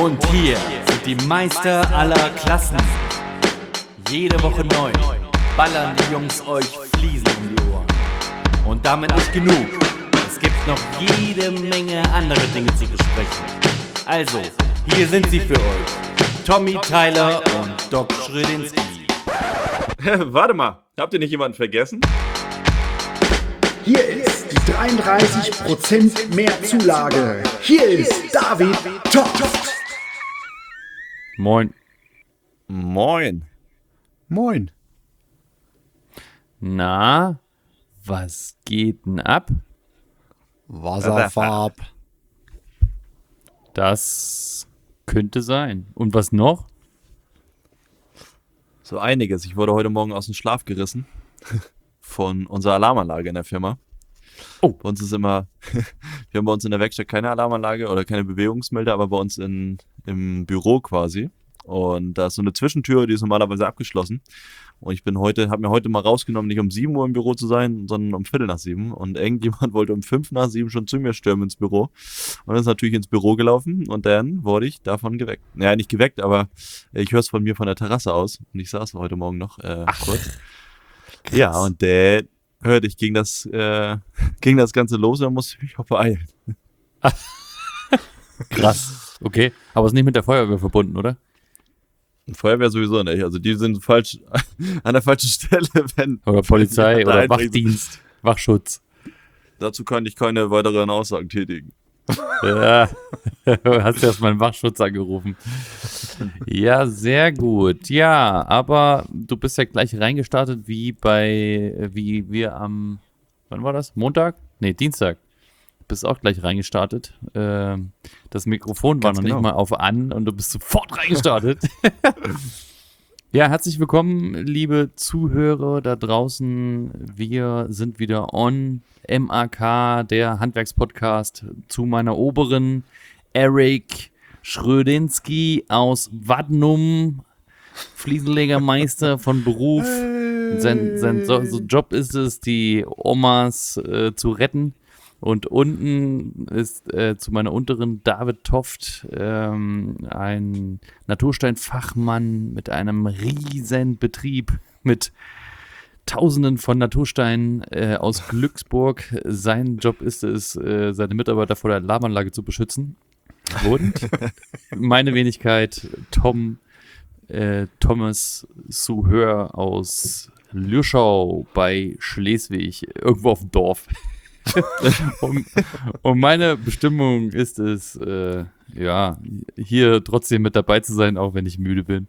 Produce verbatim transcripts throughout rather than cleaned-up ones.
Und hier sind die Meister aller Klassen. Jede Woche neu ballern die Jungs euch Fliesen um die Ohren. Und damit nicht genug. Es gibt noch jede Menge andere Dinge zu besprechen. Also, hier sind sie für euch. Tommy Tyler und Doc Schrödinski. Warte mal, habt ihr nicht jemanden vergessen? Hier ist die dreiunddreißig Prozent mehr Zulage. Hier ist David Toft. Moin. Moin. Moin. Na, was geht denn ab? Wasserfarb. Das könnte sein. Und was noch? So einiges. Ich wurde heute Morgen aus dem Schlaf gerissen von unserer Alarmanlage in der Firma. Oh. Bei uns ist immer, wir haben bei uns in der Werkstatt keine Alarmanlage oder keine Bewegungsmelder, aber bei uns in, im Büro quasi. Und da ist so eine Zwischentür, die ist normalerweise abgeschlossen. Und ich bin heute, habe mir heute mal rausgenommen, nicht um sieben Uhr im Büro zu sein, sondern um Viertel nach sieben. Und irgendjemand wollte um fünf nach sieben schon zu mir stürmen ins Büro. Und ist natürlich ins Büro gelaufen und dann wurde ich davon geweckt. Naja, nicht geweckt, aber ich höre es von mir von der Terrasse aus. Und ich saß heute Morgen noch äh, kurz. Krass. Ja, und der hörte ich, ging das, äh, ging das Ganze los und dann musste ich mich auch beeilen. Krass, okay. Aber ist nicht mit der Feuerwehr verbunden, oder? Feuerwehr sowieso nicht. Also die sind falsch an der falschen Stelle, wenn. Oder Polizei oder Wachdienst, Wachdienst, Wachschutz. Dazu kann ich keine weiteren Aussagen tätigen. Ja, hast du erst mal einen Wachschutz angerufen. Ja, sehr gut. Ja, aber du bist ja gleich reingestartet wie bei, wie wir am, wann war das? Montag? Nee, Dienstag. Bist auch gleich reingestartet. Ähm, das Mikrofon war Ganz noch genau. nicht mal auf an und du bist sofort reingestartet. Ja, herzlich willkommen, liebe Zuhörer da draußen. Wir sind wieder on. M A K, der Handwerkspodcast, zu meiner Oberen, Eric Schrödinski aus Wadnum, Fliesenlegermeister von Beruf. Sein, sein so, so Job ist es, die Omas äh, zu retten. Und unten ist äh, zu meiner Unteren David Toft, ähm, ein Natursteinfachmann mit einem riesen Betrieb mit Tausenden von Natursteinen äh, aus Glücksburg. Sein Job ist es, äh, seine Mitarbeiter vor der Alarmanlage zu beschützen. Und meine Wenigkeit, Tom, äh, Thomas Suhör aus Lüschau bei Schleswig, irgendwo auf dem Dorf. und, und meine Bestimmung ist es, äh, ja, hier trotzdem mit dabei zu sein, auch wenn ich müde bin.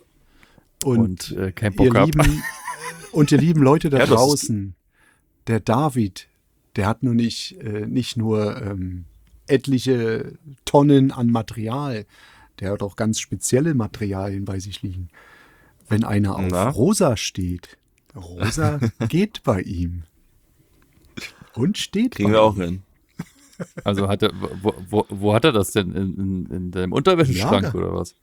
Und, und äh, keinen Bock habe. Und ihr lieben Leute da Ja, das draußen, der David, der hat nur nicht, äh, nicht nur ähm, etliche Tonnen an Material, der hat auch ganz spezielle Materialien bei sich liegen. Wenn einer auf Na? Rosa steht, Rosa geht bei ihm. Und steht Kriegen bei wir auch ihm. hin. Also hat er, wo, wo, wo hat er das denn? In, in, in deinem Unterwäscheschrank Lager. oder was?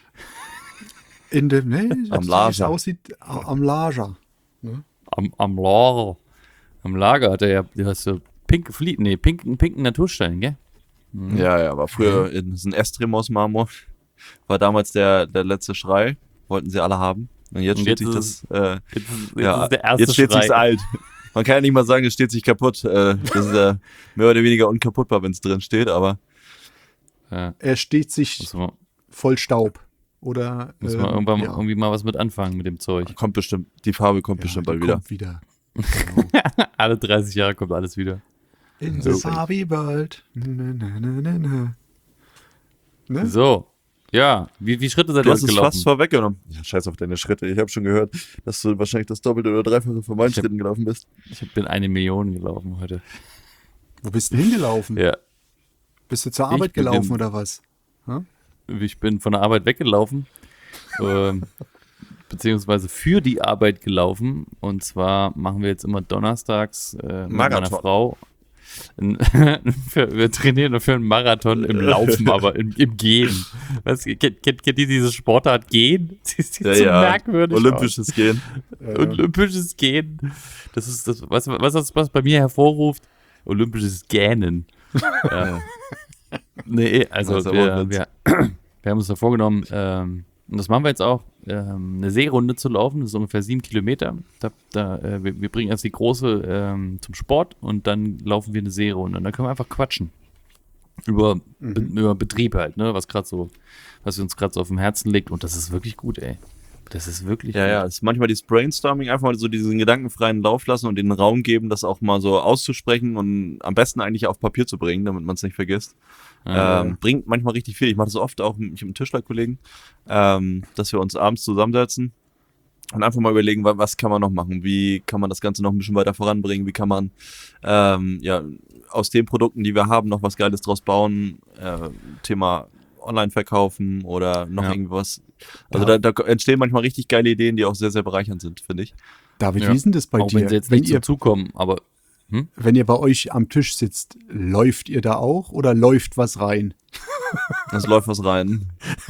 In dem, ne, Am wie es Lager. aussieht, a- am Lager. Ne? Am, am Lager. Am Lager hat er ja, du hast so pinke Flieten, nee, pinken, pinken Naturstein, gell? Mhm. Ja, ja, war früher in so ein Estremos-Marmor. War damals der, der letzte Schrei. Wollten sie alle haben. Und jetzt Und steht jetzt sich ist das, äh, Jetzt, ist- jetzt ja, ist der erste jetzt steht Schrei. sich's alt. Man kann ja nicht mal sagen, es steht sich kaputt. Äh, das ist ja mehr oder weniger unkaputtbar, wenn es drin steht, aber Ja, Er steht sich muss man, voll Staub. Oder muss ähm, man irgendwann ja. irgendwie mal was mit anfangen mit dem Zeug. kommt bestimmt, die Farbe kommt Ja, bestimmt die bald wieder. kommt wieder. Genau. Alle dreißig Jahre kommt alles wieder. In So. the Barbie World. Na, na, na, na, na. Ne? So, ja, wie, wie Schritte seid Du ihr hast es gelaufen? fast vorweggenommen. Ja, scheiß auf deine Schritte. Ich habe schon gehört, dass du wahrscheinlich das Doppelte oder Dreifache von meinen Ich hab- Schritten gelaufen bist. Ich bin eine Million gelaufen heute. Wo bist du hingelaufen? Ja, Bist du zur Ich Arbeit bin gelaufen im- oder was? ich bin von der Arbeit weggelaufen, ähm, beziehungsweise für die Arbeit gelaufen. Und zwar machen wir jetzt immer donnerstags äh, mit meiner Marathon. Frau. Ein, für, wir trainieren für einen Marathon im Laufen, aber im, im Gehen. Was, kennt, kennt, kennt ihr diese Sportart Gehen? Sie sieht Ja, so ja. merkwürdig Olympisches Gehen. aus. Olympisches Gehen. Das ist das, was, was, das, was bei mir hervorruft. Olympisches Gähnen. Ja. Nee, also Das ist aber wir, ein Witz. wir, wir haben uns da vorgenommen, ähm, und das machen wir jetzt auch, ähm, eine Seerunde zu laufen. Das ist ungefähr sieben Kilometer. Da, da, äh, wir, wir bringen erst die große ähm, zum Sport und dann laufen wir eine Seerunde. Und dann können wir einfach quatschen. Über, Mhm. be, über Betrieb halt, ne? Was gerade so, was uns gerade so auf dem Herzen liegt. Und das ist wirklich gut, ey. Das ist wirklich Ja, gut. ja, es ist manchmal dieses Brainstorming, einfach mal so diesen gedankenfreien Lauf lassen und den Raum geben, das auch mal so auszusprechen und am besten eigentlich auf Papier zu bringen, damit man es nicht vergisst. Ja. Ähm, bringt manchmal richtig viel. Ich mache das oft auch mit, ich hab einen Tischlerkollegen, ähm, dass wir uns abends zusammensetzen und einfach mal überlegen, wa- was kann man noch machen, wie kann man das Ganze noch ein bisschen weiter voranbringen, wie kann man ähm, ja, aus den Produkten, die wir haben, noch was Geiles draus bauen, äh, Thema online verkaufen oder noch Ja. irgendwas. Also Ja. da, da entstehen manchmal richtig geile Ideen, die auch sehr, sehr bereichernd sind, finde ich. David, Ja. wie ist denn das bei Auch dir? wenn sie jetzt wenn, nicht ihr, so zukommen, aber wenn ihr bei euch am Tisch sitzt, läuft ihr da auch oder läuft was rein? Es läuft was rein.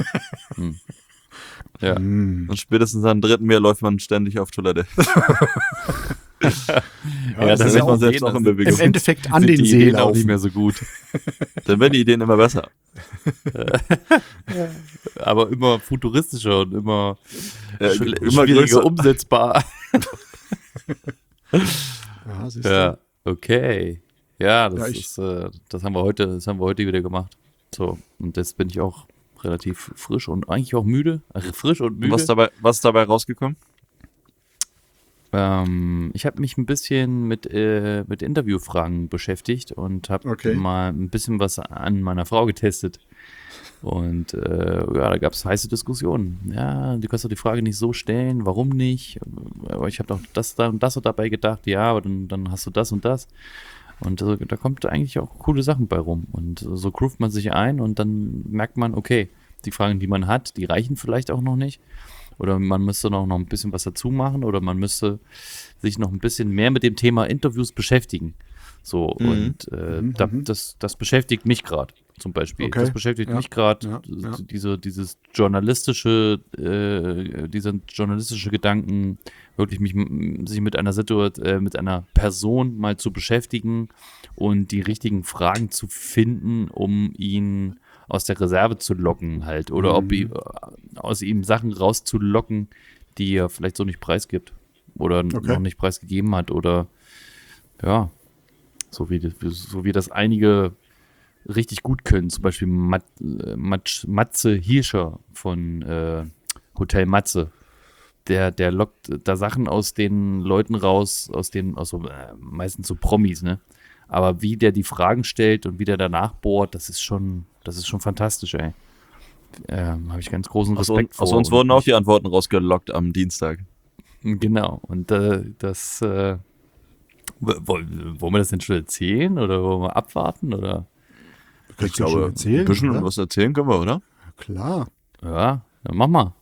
ja. Hm. Und spätestens am dritten Bier läuft man ständig auf Toilette. Ja, das dann ist ist ja man auch selbst auch in im Bewegung. Endeffekt an sind den die See Ideen auch nicht laufen. mehr so gut. Dann werden die Ideen immer besser. Aber immer futuristischer und immer, Äh, schw- immer schwieriger größer. umsetzbar. Ja, siehst du? Ja, okay. Ja, das Ja, ich- ist, äh, das haben wir heute, das haben wir heute wieder gemacht. So, und jetzt bin ich auch relativ frisch und eigentlich auch müde. Also frisch und Und müde. was, dabei, was ist dabei rausgekommen? Ähm, ich habe mich ein bisschen mit, äh, mit Interviewfragen beschäftigt und habe Okay. mal ein bisschen was an meiner Frau getestet. Und äh, ja, da gab es heiße Diskussionen. Ja, du kannst doch die Frage nicht so stellen, warum nicht? Aber ich habe doch das da und das und dabei gedacht, ja, aber dann, dann hast du das und das. Und äh, da kommt eigentlich auch coole Sachen bei rum. Und so groovt man sich ein und dann merkt man, okay, die Fragen, die man hat, die reichen vielleicht auch noch nicht. Oder man müsste noch, noch ein bisschen was dazu machen oder man müsste sich noch ein bisschen mehr mit dem Thema Interviews beschäftigen. So, Mhm. und äh, Mhm, da, mhm. das, das beschäftigt mich gerade zum Beispiel. Okay. Das beschäftigt Ja, mich gerade, ja, ja. diese, dieses journalistische, äh, dieser journalistische Gedanken, wirklich mich m- sich mit einer Situation, äh, mit einer Person mal zu beschäftigen und die richtigen Fragen zu finden, um ihn aus der Reserve zu locken halt. Oder ob Mhm. i- aus ihm Sachen rauszulocken, die er vielleicht so nicht preisgibt. Oder Okay. noch nicht preisgegeben hat. Oder ja, so wie, das- so wie das einige richtig gut können. Zum Beispiel Mat, äh, Matsch- Matze Hirscher von äh, Hotel Matze. Der, der lockt da Sachen aus den Leuten raus, aus den, aus so, äh, meistens so Promis, ne? Aber wie der die Fragen stellt und wie der danach bohrt, das ist schon, das ist schon fantastisch, ey. Ähm, Habe ich ganz großen Aus, Respekt un, aus vor. uns Und wurden auch ich- die Antworten rausgelockt am Dienstag. Genau, und äh, das, äh, w- wollen, wollen wir das denn schon erzählen oder wollen wir abwarten oder? Kannst du schon erzählen, ein bisschen oder? was erzählen können wir, oder? Klar. Ja, dann mach mal.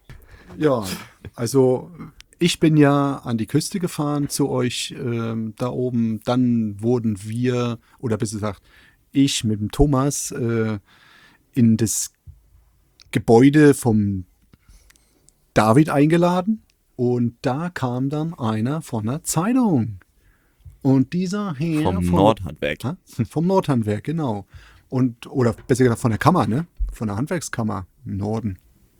Ja, also ich bin ja an die Küste gefahren zu euch ähm, da oben. Dann wurden wir, oder besser gesagt, ich mit dem Thomas äh, in das Gebäude vom David eingeladen. Und da kam dann einer von der Zeitung. Und dieser Herr Vom von Nordhandwerk. Ha? Vom Nordhandwerk, genau. Und, oder besser gesagt von der Kammer, ne? Von der Handwerkskammer im Norden.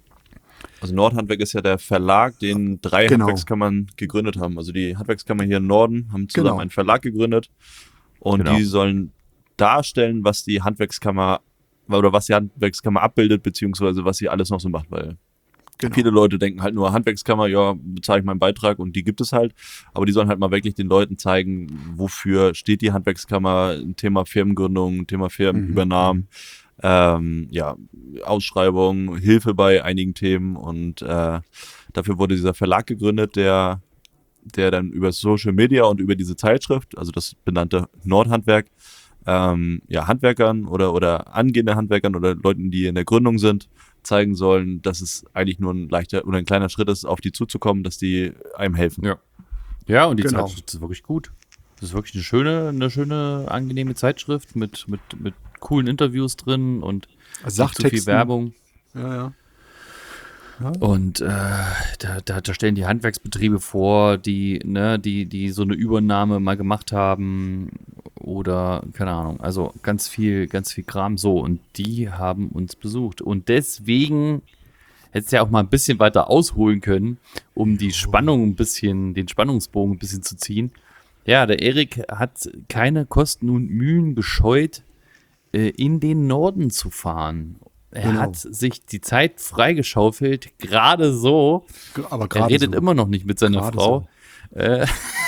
Also Nordhandwerk ist ja der Verlag, den drei Genau. Handwerkskammern gegründet haben. Also die Handwerkskammer hier im Norden haben zusammen Genau. einen Verlag gegründet und Genau. die sollen darstellen, was die Handwerkskammer oder was die Handwerkskammer abbildet, beziehungsweise was sie alles noch so macht, weil Genau. viele Leute denken halt nur Handwerkskammer, ja, bezahle ich meinen Beitrag und die gibt es halt, aber die sollen halt mal wirklich den Leuten zeigen, wofür steht die Handwerkskammer, ein Thema Firmengründung, ein Thema Firmenübernahmen, ähm, ja, Ausschreibung, Hilfe bei einigen Themen und äh, dafür wurde dieser Verlag gegründet, der, der dann über Social Media und über diese Zeitschrift, also das benannte Nordhandwerk, ähm, ja, Handwerkern oder, oder angehende Handwerkern oder Leuten, die in der Gründung sind, zeigen sollen, dass es eigentlich nur ein leichter oder ein kleiner Schritt ist, auf die zuzukommen, dass die einem helfen. Ja. Ja, und die Genau. Zeitschrift ist wirklich gut. Das ist wirklich eine schöne, eine schöne, angenehme Zeitschrift mit, mit, mit coolen Interviews drin und nicht zu viel Sachtexten. Werbung. Ja, ja. Und äh, da, da, da stellen die Handwerksbetriebe vor, die, ne, die, die so eine Übernahme mal gemacht haben oder keine Ahnung. Also ganz viel, ganz viel Kram. So, und die haben uns besucht. Und deswegen hättest du ja auch mal ein bisschen weiter ausholen können, um die Spannung ein bisschen, den Spannungsbogen ein bisschen zu ziehen. Ja, der Erik hat keine Kosten und Mühen gescheut, äh, in den Norden zu fahren. Er Genau. hat sich die Zeit freigeschaufelt, gerade so. Aber Er gerade redet so. immer noch nicht mit seiner Gerade Frau. Äh,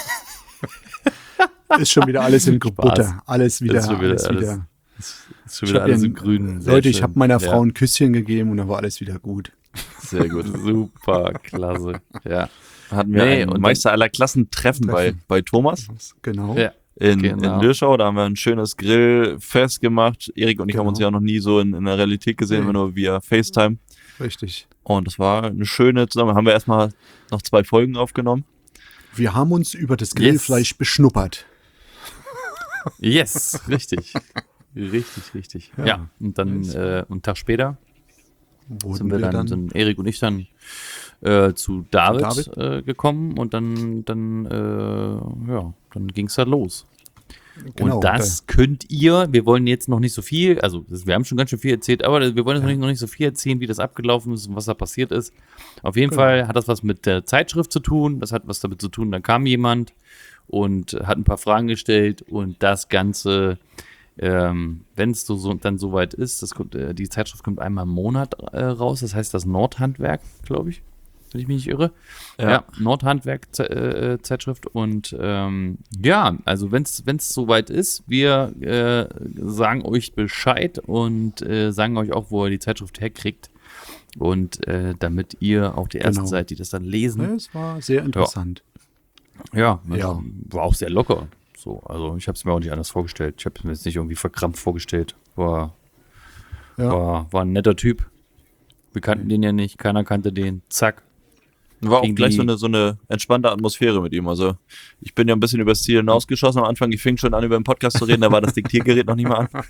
Ist schon wieder alles in Spaß. Butter. Alles wieder, Ist schon wieder alles alles- wieder. ist schon Ich wieder hab alles ihr- im Grünen. Sehr Leute, ich schön. habe meiner Ja, Frau ein Küsschen gegeben und dann war alles wieder gut. sehr gut, super, klasse. Ja, Hatten wir Nee, ein und Meister aller Klassen Treffen bei, Treffen. bei Thomas Genau. ja. in, Genau. in Lürschau. Da haben wir ein schönes Grillfest gemacht. Erik und ich haben Genau. uns ja noch nie so in, in der Realität gesehen, Nee. immer nur via FaceTime. Richtig. Und das war eine schöne Zusammenarbeit. Haben wir erstmal noch zwei Folgen aufgenommen. Wir haben uns über das Grillfleisch beschnuppert. Yes, richtig. Richtig, richtig. Ja, Ja. und dann Yes. äh, einen Tag später Wurden sind wir dann, sind Erik und ich dann äh, zu David, David? Äh, gekommen und dann, dann, äh, ja, dann ging es da los. genau, und das könnt ihr, wir wollen jetzt noch nicht so viel, also das, wir haben schon ganz schön viel erzählt, aber wir wollen jetzt noch, nicht, noch nicht so viel erzählen, wie das abgelaufen ist und was da passiert ist. Auf jeden Genau. Fall hat das was mit der Zeitschrift zu tun, das hat was damit zu tun, da kam jemand und hat ein paar Fragen gestellt und das Ganze, ähm, wenn es so, so, dann soweit ist, das kommt, äh, die Zeitschrift kommt einmal im Monat äh, raus, das heißt das Nordhandwerk, glaube ich, wenn ich mich nicht irre. Ja, Ja. Nordhandwerk-Zeitschrift und ähm, ja, also wenn es soweit ist, wir äh, sagen euch Bescheid und äh, sagen euch auch, wo ihr die Zeitschrift herkriegt und äh, damit ihr auch die Ersten Genau. seid, die das dann lesen. Ja, es war sehr interessant. Ja, Ja. ja. War auch sehr locker. So, also ich habe es mir auch nicht anders vorgestellt. Ich habe es mir jetzt nicht irgendwie verkrampft vorgestellt. War, Ja. war, war ein netter Typ. Wir kannten den ja nicht, keiner kannte den. Zack. War auch Gegen gleich die- so eine, so eine entspannte Atmosphäre mit ihm. Also ich bin ja ein bisschen übers Ziel hinausgeschossen am Anfang. Ich fing schon an, über den Podcast zu reden. Da war das Diktiergerät noch nicht mal an.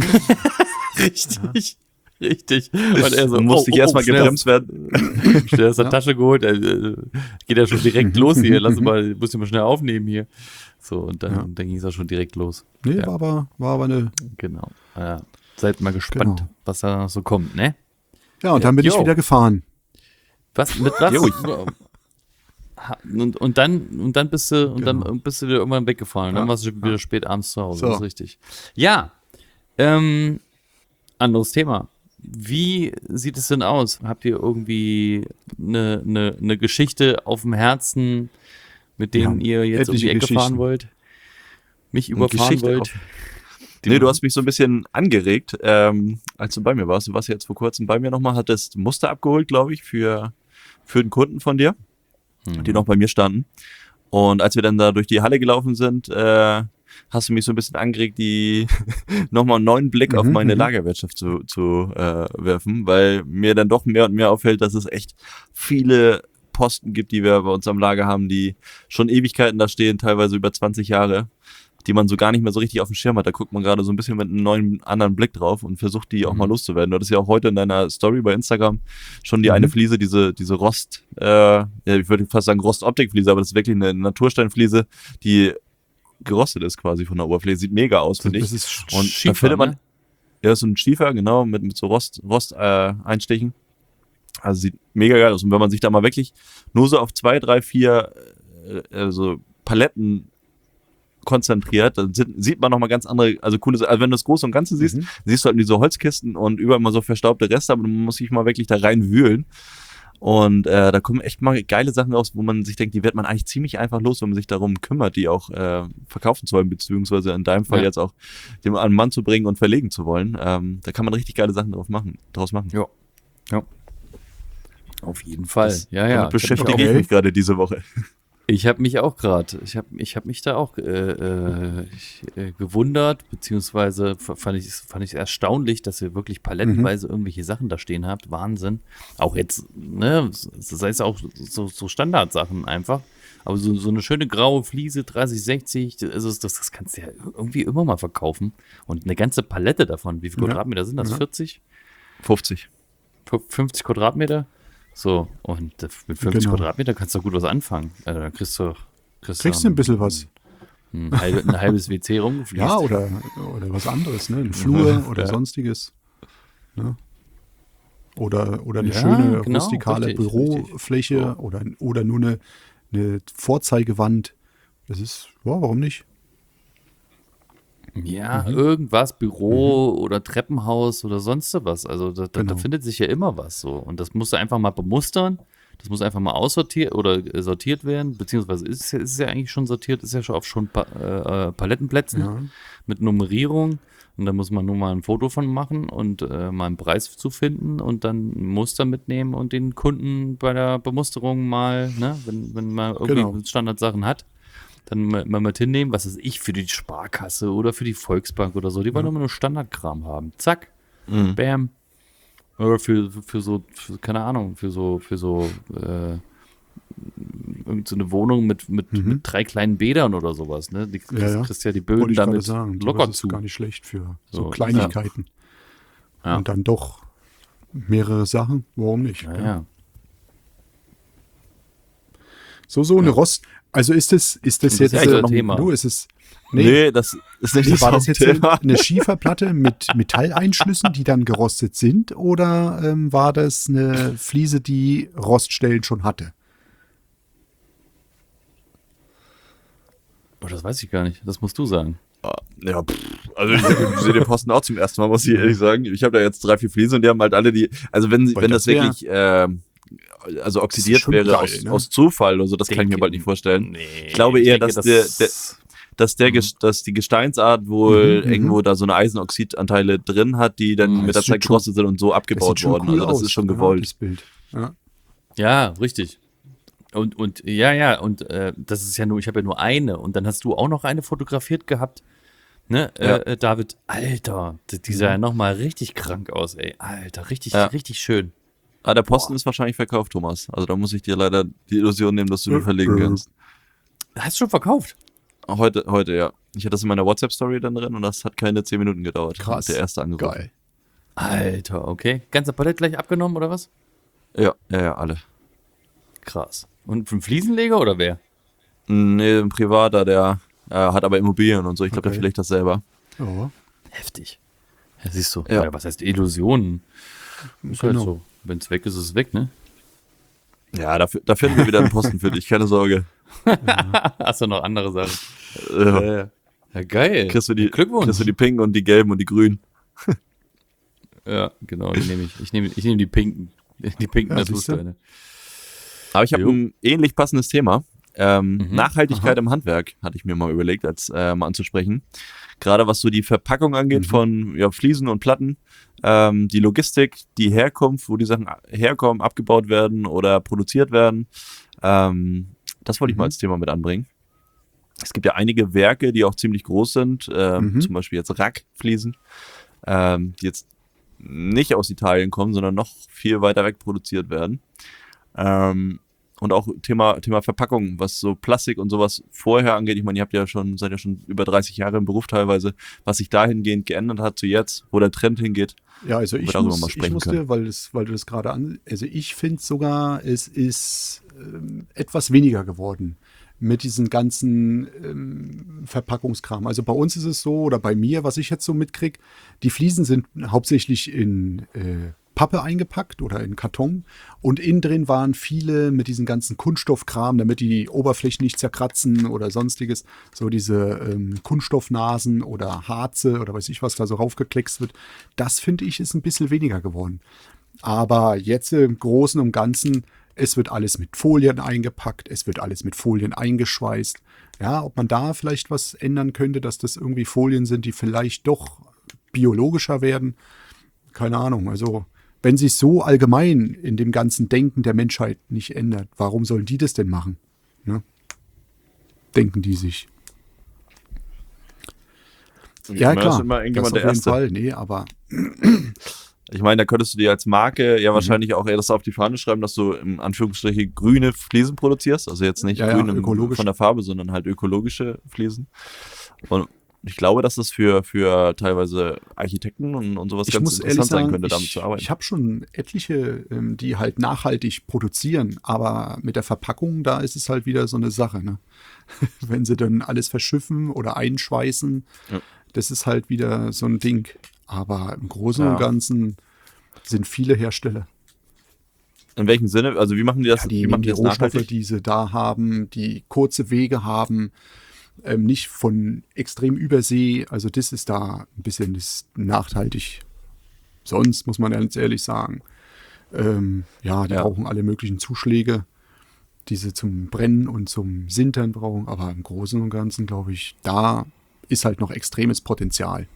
Richtig. Richtig. Und er so, Dann musste ich erstmal schnell gebremst werden. aus- Schnell aus der Ja. Tasche geholt. Äh, äh, geht ja schon direkt los hier. Lass uns mal, muss ich mal schnell aufnehmen hier. So, und dann, Ja. dann ging es auch schon direkt los. Nee, Ja. war, aber, war aber eine. Genau. Ja. Seid mal gespannt, Genau. was da noch so kommt, ne? Ja, und dann bin ich Jo. wieder gefahren. Was? Mit was? Jo. Ha- Und, und dann und dann bist du und Genau. dann bist du wieder irgendwann weggefahren. Und dann Ja, warst du wieder spät abends zu Hause. So. Das ist richtig. Ja. Ähm, anderes Thema. Wie sieht es denn aus? Habt ihr irgendwie eine, eine, eine Geschichte auf dem Herzen, mit denen Ja, ihr jetzt um die etliche Ecke fahren Geschichten. wollt? Mich überfahren Geschichte wollt? auf- Nee, du hast mich so ein bisschen angeregt, ähm, als du bei mir warst. Du warst jetzt vor kurzem bei mir nochmal, hattest Muster abgeholt, glaube ich, für, für einen Kunden von dir, Mhm. die noch bei mir standen. Und als wir dann da durch die Halle gelaufen sind, äh, hast du mich so ein bisschen angeregt, die nochmal einen neuen Blick auf Mhm, meine mhm. Lagerwirtschaft zu, zu äh, werfen, weil mir dann doch mehr und mehr auffällt, dass es echt viele Posten gibt, die wir bei uns am Lager haben, die schon Ewigkeiten da stehen, teilweise über zwanzig Jahre, die man so gar nicht mehr so richtig auf dem Schirm hat. Da guckt man gerade so ein bisschen mit einem neuen, anderen Blick drauf und versucht, die auch Mhm. mal loszuwerden. Du hattest ja auch heute in deiner Story bei Instagram schon die Mhm. eine Fliese, diese, diese Rost, äh, ja, ich würde fast sagen Rost-Optik-Fliese, aber das ist wirklich eine Natursteinfliese, die gerostet ist quasi von der Oberfläche. Sieht mega aus, finde ich. Das ist Und Schiefer, da findet man, ne? ja, das ist so ein Schiefer, genau, mit, mit so Rost, Rost äh, Einstichen. Also sieht mega geil aus. Und wenn man sich da mal wirklich nur so auf zwei, drei, vier äh, also Paletten konzentriert, dann sind, sieht man nochmal ganz andere, also coole, also wenn du das Große und Ganze siehst, Mhm. siehst du halt diese Holzkisten und überall mal so verstaubte Reste, aber man muss sich mal wirklich da rein wühlen. Und äh, da kommen echt mal geile Sachen raus, wo man sich denkt, die wird man eigentlich ziemlich einfach los, wenn man sich darum kümmert, die auch äh, verkaufen zu wollen, beziehungsweise in deinem Fall Ja. jetzt auch dem an den Mann zu bringen und verlegen zu wollen. Ähm, da kann man richtig geile Sachen drauf machen, draus machen. Ja. Ja. Auf jeden Fall. Das- ja, ja. Damit beschäftige auch- ich mich gerade diese Woche. Ich habe mich auch gerade, ich habe ich hab mich da auch äh, äh, ich, äh, gewundert, beziehungsweise f- fand ich fand ich erstaunlich, dass ihr wirklich palettenweise irgendwelche Sachen da stehen habt. Wahnsinn. Auch jetzt, ne, sei es auch so, so Standardsachen einfach. Aber so, so eine schöne graue Fliese, dreißig, sechzig, also das, das kannst du ja irgendwie immer mal verkaufen. Und eine ganze Palette davon, wie viele Ja. Quadratmeter sind das? Ja. vierzig? fünfzig. fünfzig Quadratmeter? So, und äh, mit fünfzig Genau. Quadratmeter kannst du gut was anfangen. Also, dann kriegst du, kriegst Kriegst du dann ein bisschen was. Ein, halbe, ein halbes W C rumgefließt. Ja, oder, oder was anderes, ne? Ein Flur oder Ja. sonstiges. Ne? Oder, oder eine Ja, schöne genau, rustikale richtig, Bürofläche richtig. oder, oder nur eine, eine Vorzeigewand. Das ist, ja, warum nicht? Ja, Mhm. irgendwas, Büro oder Treppenhaus oder sonst was. Also da, da, Genau. da findet sich ja immer was so. Und das musst du einfach mal bemustern. Das muss einfach mal aussortiert oder äh, sortiert werden. Beziehungsweise ist, es ja- ist es ja eigentlich schon sortiert, ist ja schon auf schon pa äh, äh, Palettenplätzen Ja. mit Nummerierung. Und da muss man nur mal ein Foto von machen und äh, mal einen Preis zu finden und dann ein Muster mitnehmen und den Kunden bei der Bemusterung mal, ne, wenn, wenn man irgendwie Genau. Standardsachen hat, dann mal, mal mit hinnehmen, was ist ich für die Sparkasse oder für die Volksbank oder so. Die wollen Ja. immer nur Standardkram haben. Zack, Mhm. bam. Oder für, für, für so, für, keine Ahnung, für so, für so, äh, irgend so eine Wohnung mit, mit, Mhm. mit drei kleinen Bädern oder sowas, ne? Die kriegst, Ja, ja. kriegst ja die Wollte Böden ich gerade damit sagen. locker Sowas ist zu. gar nicht schlecht für so, So, Kleinigkeiten. Ja. Und dann doch mehrere Sachen. Warum nicht? Ja, Ja. ja. So, so eine Rost. Also ist das, ist das Das jetzt ist ja äh, unser Thema. Du, ist es. Nee, Nee, das ist nicht nee, das war das jetzt Hauptthema. eine Schieferplatte mit Metalleinschlüssen, die dann gerostet sind, oder ähm, war das eine Fliese, die Roststellen schon hatte? Oh, das weiß ich gar nicht. Das musst du sagen. Ja, pff, also ich, ich sehe den Posten auch zum ersten Mal, muss ich ehrlich sagen. Ich habe da jetzt drei, vier Fliesen und die haben halt alle die, also wenn, Weil wenn das, das wär- wirklich ähm, also oxidiert schon wäre geil, aus, ne? aus Zufall oder so, das kann ich mir Denke- bald nicht vorstellen. Nee, Ich glaube eher, denke, dass der- der- Dass der, Ges- dass die Gesteinsart wohl Mhm, mhm. irgendwo da so eine Eisenoxidanteile drin hat, die dann Mhm. mit der Das sieht Zeit schon- gerostet sind und so Das abgebaut sieht schon worden. cool Also das aus, ist schon ja, gewollt. das Bild. Ja. Ja, richtig. Und, und ja, ja, und äh, das ist ja nur, ich habe ja nur eine und dann hast du auch noch eine fotografiert gehabt. Ne, Ja. äh, David, Alter, die, die sah ja nochmal richtig krank aus, ey. Alter, richtig, Ja. richtig schön. Ah, der Posten ist wahrscheinlich verkauft, Thomas. Also da muss ich dir leider die Illusion nehmen, dass du den verlegen Äh, äh. kannst. Hast du schon verkauft? Heute, heute, ja. Ich hatte das in meiner WhatsApp-Story dann drin und das hat keine zehn Minuten gedauert. Krass. Der erste angerufen. Geil. Alter, okay. Ganze Palett gleich abgenommen oder was? Ja, ja, ja, alle. Krass. Und für einen Fliesenleger oder wer? Nee, ein Privater, der äh, hat aber Immobilien und so. Ich glaube, Okay. der vielleicht das selber. Ja. Heftig. Ja, siehst du. Ja. Ja. Was heißt Illusionen? Ist halt Genau. so. Wenn es weg ist, ist es weg, ne? Ja, da, da finden wir wieder einen Posten für dich, keine Sorge. Hast du noch andere Sachen? Äh, Ja, ja geil. kriegst, du die, Glückwunsch. kriegst du die pinken und die gelben und die grünen. Ja, genau, die nehme ich. Ich nehme ich nehm die pinken. Die pinken Ja, siehst du? Natursteine. Aber ich habe Jo. ein ähnlich passendes Thema. Ähm, Mhm. Nachhaltigkeit im Handwerk hatte ich mir mal überlegt, als äh, mal anzusprechen. Gerade was so die Verpackung angeht Mhm. von ja, Fliesen und Platten, ähm, die Logistik, die Herkunft, wo die Sachen a- herkommen, abgebaut werden oder produziert werden. Ähm, das wollte ich Mhm. mal als Thema mit anbringen. Es gibt ja einige Werke, die auch ziemlich groß sind, ähm, Mhm. zum Beispiel jetzt Rack-Fliesen, ähm, die jetzt nicht aus Italien kommen, sondern noch viel weiter weg produziert werden. Ähm, und auch Thema, Thema Verpackung, was so Plastik und sowas vorher angeht. Ich meine, ihr habt ja schon, seid ja schon über dreißig Jahre im Beruf teilweise, was sich dahingehend geändert hat zu jetzt, wo der Trend hingeht. Ja, also wir ich, darüber muss, mal ich sprechen musste, können. weil, das, weil du das gerade an, also ich finde sogar, es ist ähm, etwas weniger geworden mit diesen ganzen ähm, Verpackungskram. Also bei uns ist es so, oder bei mir, was ich jetzt so mitkriege, die Fliesen sind hauptsächlich in äh, Pappe eingepackt oder in Karton und innen drin waren viele mit diesen ganzen Kunststoffkram, damit die Oberflächen nicht zerkratzen oder sonstiges, so diese ähm, Kunststoffnasen oder Harze oder weiß ich was da so raufgekleckst wird. Das finde ich ist ein bisschen weniger geworden. Aber jetzt im Großen und Ganzen, es wird alles mit Folien eingepackt, es wird alles mit Folien eingeschweißt. Ja, ob man da vielleicht was ändern könnte, dass das irgendwie Folien sind, die vielleicht doch biologischer werden, keine Ahnung. Also wenn sich so allgemein in dem ganzen Denken der Menschheit nicht ändert, warum sollen die das denn machen? Ne? Denken die sich. Ja, Ich meine, das klar, ist immer das irgendjemand auf der jeden Erste. Fall. Nee, aber Ich meine, da könntest du dir als Marke Mhm. ja wahrscheinlich auch eher das auf die Fahne schreiben, dass du in Anführungsstrichen grüne Fliesen produzierst. Also jetzt nicht Ja, ja, grün im, ökologisch. von der Farbe, sondern halt ökologische Fliesen. Und ich glaube, dass das für, für teilweise Architekten und, und sowas Ich ganz muss ehrlich interessant sein sagen, könnte, damit ich, zu arbeiten. ich habe schon etliche, ähm, die halt nachhaltig produzieren, aber mit der Verpackung, da ist es halt wieder so eine Sache, ne? Wenn sie dann alles verschiffen oder einschweißen, Ja. das ist halt wieder so ein Ding. Aber im Großen Ja. und Ganzen sind viele Hersteller. In welchem Sinne? Also wie machen die das, Ja, die wie machen nehmen die die das Rohstoffe, nachhaltig? die sie da haben, die kurze Wege haben, ähm, nicht von extrem Übersee. Also das ist da ein bisschen das nachhaltig. Sonst muss man ganz ehrlich sagen, ähm, ja, die Ja. brauchen alle möglichen Zuschläge, die sie zum Brennen und zum Sintern brauchen. Aber im Großen und Ganzen, glaube ich, da ist halt noch extremes Potenzial.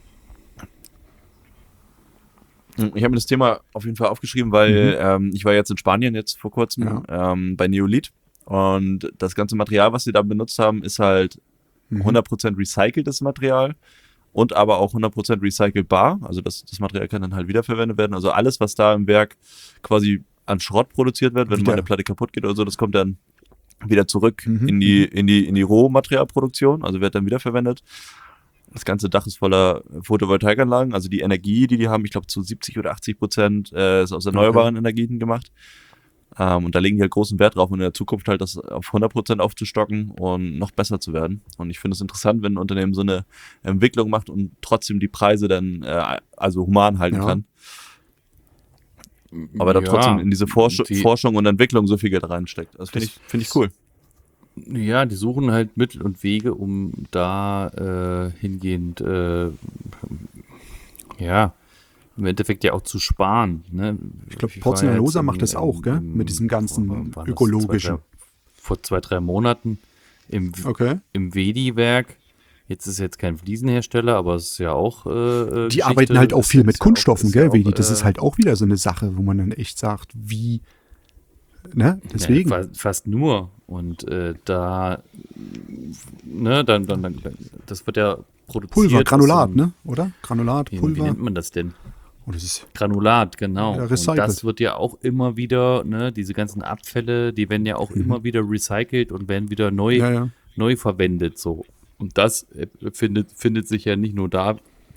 Ich habe mir das Thema auf jeden Fall aufgeschrieben, weil ähm, ich war jetzt in Spanien jetzt vor kurzem Ja. ähm, bei Neolith und das ganze Material, was sie da benutzt haben, ist halt Mhm. hundert Prozent recyceltes Material und aber auch hundert Prozent recycelbar. Also das, das Material kann dann halt wiederverwendet werden. Also alles, was da im Werk quasi an Schrott produziert wird, wenn Wieder. mal eine Platte kaputt geht oder so, das kommt dann wieder zurück Mhm, in die in die in die Rohmaterialproduktion, also wird dann wiederverwendet. Das ganze Dach ist voller Photovoltaikanlagen, also die Energie, die die haben, ich glaube zu siebzig oder achtzig Prozent äh, ist aus erneuerbaren Energien gemacht. Ähm, und da legen die halt großen Wert drauf und in der Zukunft halt das auf hundert Prozent aufzustocken und noch besser zu werden. Und ich finde es interessant, wenn ein Unternehmen so eine Entwicklung macht und trotzdem die Preise dann äh, also human halten Ja. kann. Aber da Ja, trotzdem in diese Forsch die- Forschung und Entwicklung so viel Geld reinsteckt. Das finde ich, finde ich cool. Ja, die suchen halt Mittel und Wege, um da äh, hingehend, äh, ja, im Endeffekt ja auch zu sparen. Ne? Ich glaube, war Porzellanloser jetzt macht das auch, gell? Mit diesem ganzen wann war das? ökologischen. Zwei, drei, vor zwei, drei Monaten im, Okay. im Wedi-Werk. Jetzt ist jetzt kein Fliesenhersteller, aber es ist ja auch. Äh, Die Geschichte. arbeiten halt auch Ist- viel ist mit ja auch- Kunststoffen, ist gell, ja auch, Vedi? Das äh, ist halt auch wieder so eine Sache, wo man dann echt sagt, wie, ne? Deswegen. Ja, fa- fast nur. Und äh, da, ne, dann, dann, dann, das wird ja produziert. Pulver, Granulat, aus so einem- ne? Oder? Granulat, Wie, wie Pulver. nennt man das denn? Oh, das ist, Granulat, genau. Ja, Und recycelt. das wird ja auch immer wieder, ne, diese ganzen Abfälle, die werden ja auch immer wieder recycelt und werden wieder neu, Mhm. ja, ja. neu verwendet. So. Und das äh, findet, findet sich ja nicht nur da,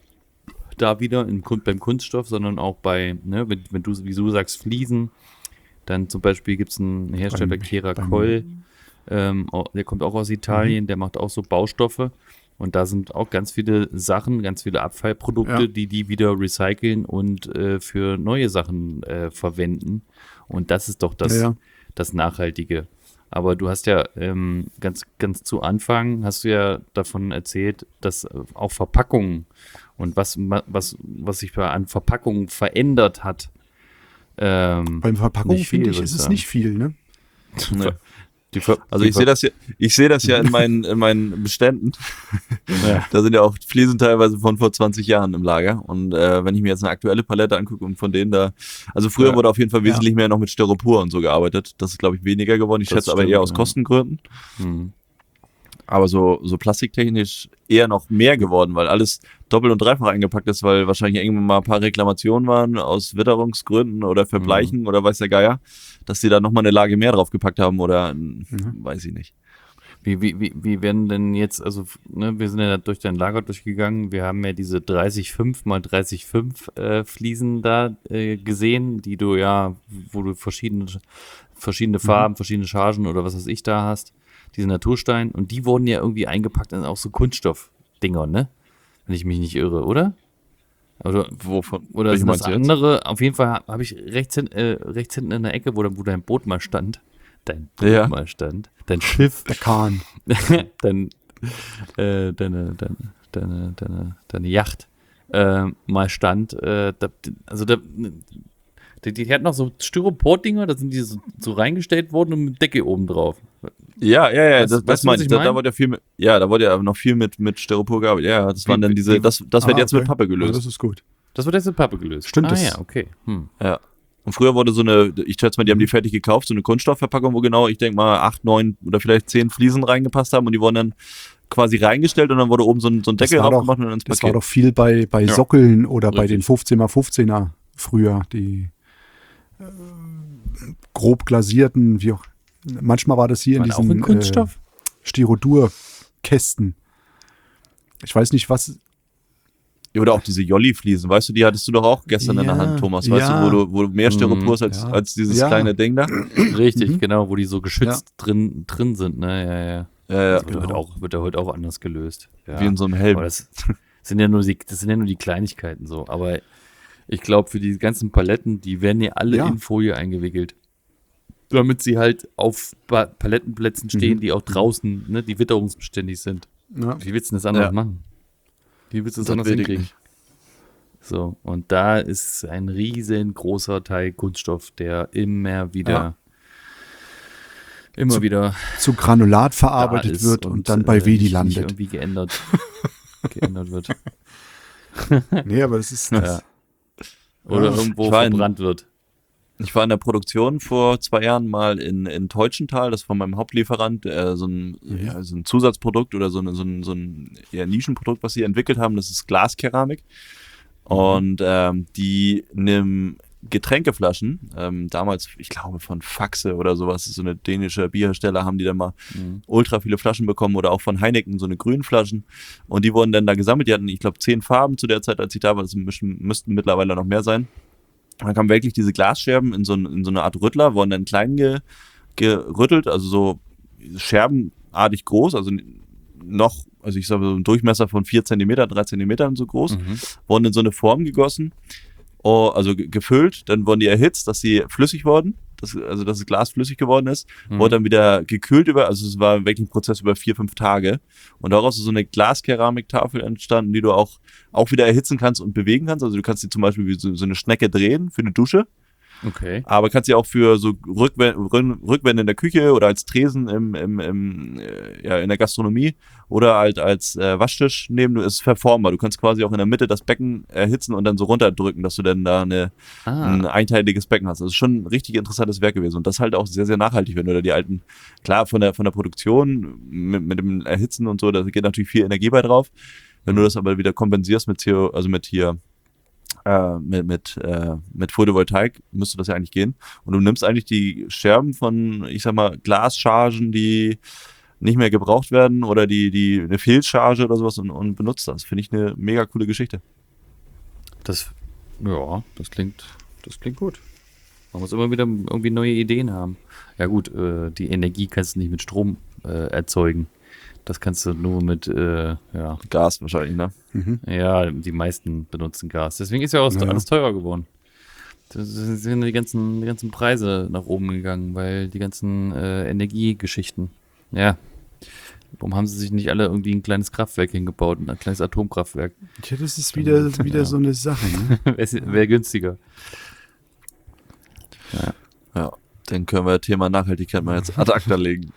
da wieder in, Kun- beim Kunststoff, sondern auch bei, ne, wenn, wenn du, wie du sagst, Fliesen, dann zum Beispiel gibt es einen Hersteller, Beim- Keracol, ähm, au- der kommt auch aus Italien, Mhm. der macht auch so Baustoffe. Und da sind auch ganz viele Sachen, ganz viele Abfallprodukte, Ja. die die wieder recyceln und äh, für neue Sachen äh, verwenden. Und das ist doch das, Ja, ja. das Nachhaltige. Aber du hast ja ähm, ganz, ganz zu Anfang hast du ja davon erzählt, dass äh, auch Verpackungen und was, ma- was, was sich bei- an Verpackungen verändert hat. Ähm, Beim Verpackung nicht viel, finde ich, würde ist ich es sagen. nicht viel, ne? Nee. die Ver Also die ich sehe das ja, ich sehe das ja in meinen, in meinen Beständen. Ja. Da sind ja auch Fliesen teilweise von vor zwanzig Jahren im Lager. Und äh, wenn ich mir jetzt eine aktuelle Palette angucke und von denen da, also früher Ja. wurde auf jeden Fall Ja. wesentlich mehr noch mit Styropor und so gearbeitet. Das ist, glaube ich, weniger geworden. Ich Das schätze aber stimmt, eher aus ja. Kostengründen. Hm. Aber so, so plastiktechnisch eher noch mehr geworden, weil alles doppelt und dreifach eingepackt ist, weil wahrscheinlich irgendwann mal ein paar Reklamationen waren aus Witterungsgründen oder Verbleichen Mhm. oder weiß der Geier, dass die da nochmal eine Lage mehr draufgepackt haben oder n- weiß ich nicht. Wie, wie, wie, wie werden denn jetzt, also ne, wir sind ja durch dein Lager durchgegangen, wir haben ja diese dreißig Komma fünf mal dreißig Komma fünf äh, Fliesen da äh, gesehen, die du ja, wo du verschiedene, verschiedene Farben, verschiedene Chargen oder was weiß ich da hast, diese Naturstein, und die wurden ja irgendwie eingepackt in auch so Kunststoffdinger, ne? Wenn ich mich nicht irre, oder? Oder, Wovon? oder welche sind das meinst du jetzt? andere? Auf jeden Fall habe hab ich rechts, hin, äh, rechts hinten in der Ecke, wo, da- wo dein Boot mal stand, dein Boot Ja. mal stand, dein Schiff, Der Kahn. dein, äh, deine, deine, deine, deine, deine Yacht äh, mal stand. Äh, da, also da, die, die hat noch so Styropor-Dinger, da sind die so, so reingestellt worden und mit Decke oben drauf. Ja, ja, ja, Weißt- das, weißt das du, meine was ich. ich Da, meine? da wurde ja viel mit, ja, da wurde ja noch viel mit, mit Styropor gearbeitet. Ja, das waren Wie- dann wie- diese, das, das wird Ah, jetzt mit okay. Pappe Ja, gelöst. das ist gut. Das wird jetzt in Pappe gelöst. Stimmt, ah, das- ja, okay. Hm. Ja. Und früher wurde so eine, ich schätze mal, die haben die fertig gekauft, so eine Kunststoffverpackung, wo genau, ich denke mal, acht, neun oder vielleicht zehn Fliesen reingepasst haben und die wurden dann quasi reingestellt und dann wurde oben so ein, so ein Das Deckel war drauf doch- gemacht und dann ins Das war Paket. doch viel bei, bei Ja. Sockeln oder bei Richtig. den fünfzehn mal fünfzehner früher, die äh, grob glasierten, wie auch. Manchmal war das hier in Waren auch diesen in Kunststoff? Äh, Styrodur-Kästen. ich weiß nicht, was. Oder auch diese Jolli-Fliesen, weißt du, die hattest du doch auch gestern in der Ja, Hand, Thomas, weißt ja. du, wo du, wo du mehr Styropor hast als, Ja. als dieses Ja. kleine Ding da? Richtig, Mhm. genau, wo die so geschützt drin, drin sind, ne? Ja, ja. Ja, ja. Das wird, heute genau. auch, wird ja heute auch anders gelöst. Ja. Wie in so einem Helm. Aber das sind ja nur die, das sind ja nur die Kleinigkeiten so. Aber ich glaube, für die ganzen Paletten, die werden ja alle Ja. in Folie eingewickelt. Damit sie halt auf Pa- Palettenplätzen stehen, Mhm. die auch draußen, ne, die witterungsbeständig sind. Ja. Wie willst du denn das anders Ja. machen? Wie willst du das, Das anders will ich hinkriegen? nicht. So, und da ist ein riesengroßer Teil Kunststoff, der immer wieder, Ja. immer Zu- wieder Zu Granulat da verarbeitet ist wird und, dann bei äh, Wedi nicht- landet. Nicht irgendwie geändert, geändert wird. Nee, aber das ist. Ja. Oder Ja. irgendwo Ich war in- verbrannt wird. Ich war in der Produktion vor zwei Jahren mal in, in Teutschenthal, das war meinem Hauptlieferant, äh, so, ein, Mhm. ja, so ein Zusatzprodukt oder so, eine, so ein, so ein eher Nischenprodukt, was sie entwickelt haben, das ist Glaskeramik. Und ähm, die nehmen Getränkeflaschen, ähm, damals, ich glaube von Faxe oder sowas, so eine dänische Bierhersteller, haben die dann mal Mhm. ultra viele Flaschen bekommen oder auch von Heineken so eine grünen Flaschen und die wurden dann da gesammelt, die hatten, ich glaube, zehn Farben zu der Zeit, als ich da war, das müssten, müssten mittlerweile noch mehr sein. Und dann kamen wirklich diese Glasscherben in so, ein- in so eine Art Rüttler, wurden dann klein ge, gerüttelt, also so scherbenartig groß, also noch, also ich sage so einen Durchmesser von vier Zentimeter, drei Zentimeter so groß, Mhm. wurden in so eine Form gegossen, oh, also ge- gefüllt, dann wurden die erhitzt, dass sie flüssig wurden, das, also dass das Glas flüssig geworden ist, Mhm. wurde dann wieder gekühlt über, also es war wirklich ein Prozess über vier, fünf Tage und daraus ist so eine Glaskeramiktafel entstanden, die du auch, auch wieder erhitzen kannst und bewegen kannst, also du kannst sie zum Beispiel wie so, so eine Schnecke drehen für eine Dusche, Okay. aber kannst sie auch für so Rückwände, Rückwände in der Küche oder als Tresen im, im, im, äh, ja, in der Gastronomie oder halt als äh, Waschtisch nehmen. Es ist verformbar. Du kannst quasi auch in der Mitte das Becken erhitzen und dann so runterdrücken, dass du dann da eine, ein Ah, einteiliges Becken hast. Das ist schon ein richtig interessantes Werk gewesen und das halt auch sehr, sehr nachhaltig, wenn du da die alten, klar von der, von der Produktion mit, mit dem Erhitzen und so, da geht natürlich viel Energie bei drauf. Wenn du das aber wieder kompensierst mit C O, also mit hier äh, mit, mit, äh, mit Photovoltaik müsste das ja eigentlich gehen. Und du nimmst eigentlich die Scherben von, ich sag mal, Glaschargen, die nicht mehr gebraucht werden oder die, die eine Fehlcharge oder sowas und, und benutzt das. Finde ich eine mega coole Geschichte. das, ja, das klingt, das klingt gut. Man muss immer wieder irgendwie neue Ideen haben. Ja gut, äh, die Energie kannst du nicht mit Strom äh, erzeugen. Das kannst du nur mit, äh, ja, Gas wahrscheinlich, ne? Mhm. ja, die meisten benutzen Gas. Deswegen ist ja auch Ja. alles teurer geworden. Da sind die ganzen, die ganzen Preise nach oben gegangen, weil die ganzen äh, Energiegeschichten. Ja. Warum haben sie sich nicht alle irgendwie ein kleines Kraftwerk hingebaut, ein kleines Atomkraftwerk? Tja, das ist wieder, wieder Ja. so eine Sache. Ne? Wäre wär günstiger. Ja. Dann können wir das Thema Nachhaltigkeit mal jetzt ad acta legen.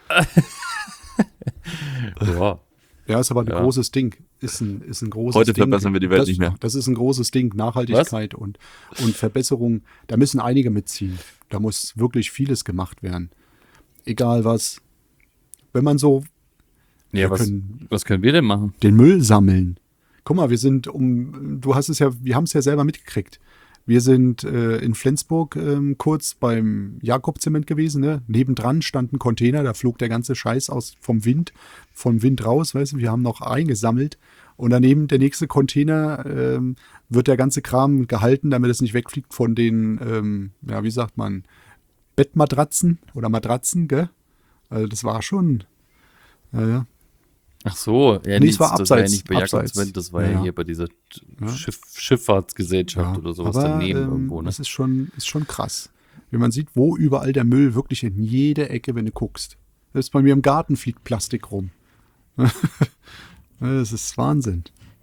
Ja. Ja, ist aber ein Ja. großes Ding. Ist ein, ist ein großes Heute Ding. verbessern wir die Welt das, nicht mehr. Das ist ein großes Ding. Nachhaltigkeit und, und Verbesserung. Da müssen einige mitziehen. Da muss wirklich vieles gemacht werden. Egal was. Wenn man so Ja, Wir was, können- was können wir denn machen? den Müll sammeln. Guck mal, wir sind um, du hast es ja, wir haben es ja selber mitgekriegt. Wir sind äh, in Flensburg ähm, kurz beim Jakob-Zement gewesen. Ne? Nebendran stand ein Container, da flog der ganze Scheiß aus vom Wind, vom Wind raus, weißt du, wir haben noch eingesammelt. Und daneben der nächste Container ähm, wird der ganze Kram gehalten, damit es nicht wegfliegt von den, ähm, ja, wie sagt man, Bettmatratzen oder Matratzen, gell? Also das war schon, naja. Ach so, ja, Nee, es nichts, war das war ja abseits, nicht bei abseits. Jakobswend, das war ja, Ja. hier bei dieser Ja. Schiff, Schifffahrtsgesellschaft oder sowas aber, daneben ähm, irgendwo, ne? Das ist schon, ist schon krass. Wenn man sieht, wo überall der Müll wirklich in jede Ecke, wenn du guckst. Selbst bei mir im Garten fliegt Plastik rum. Das ist Wahnsinn.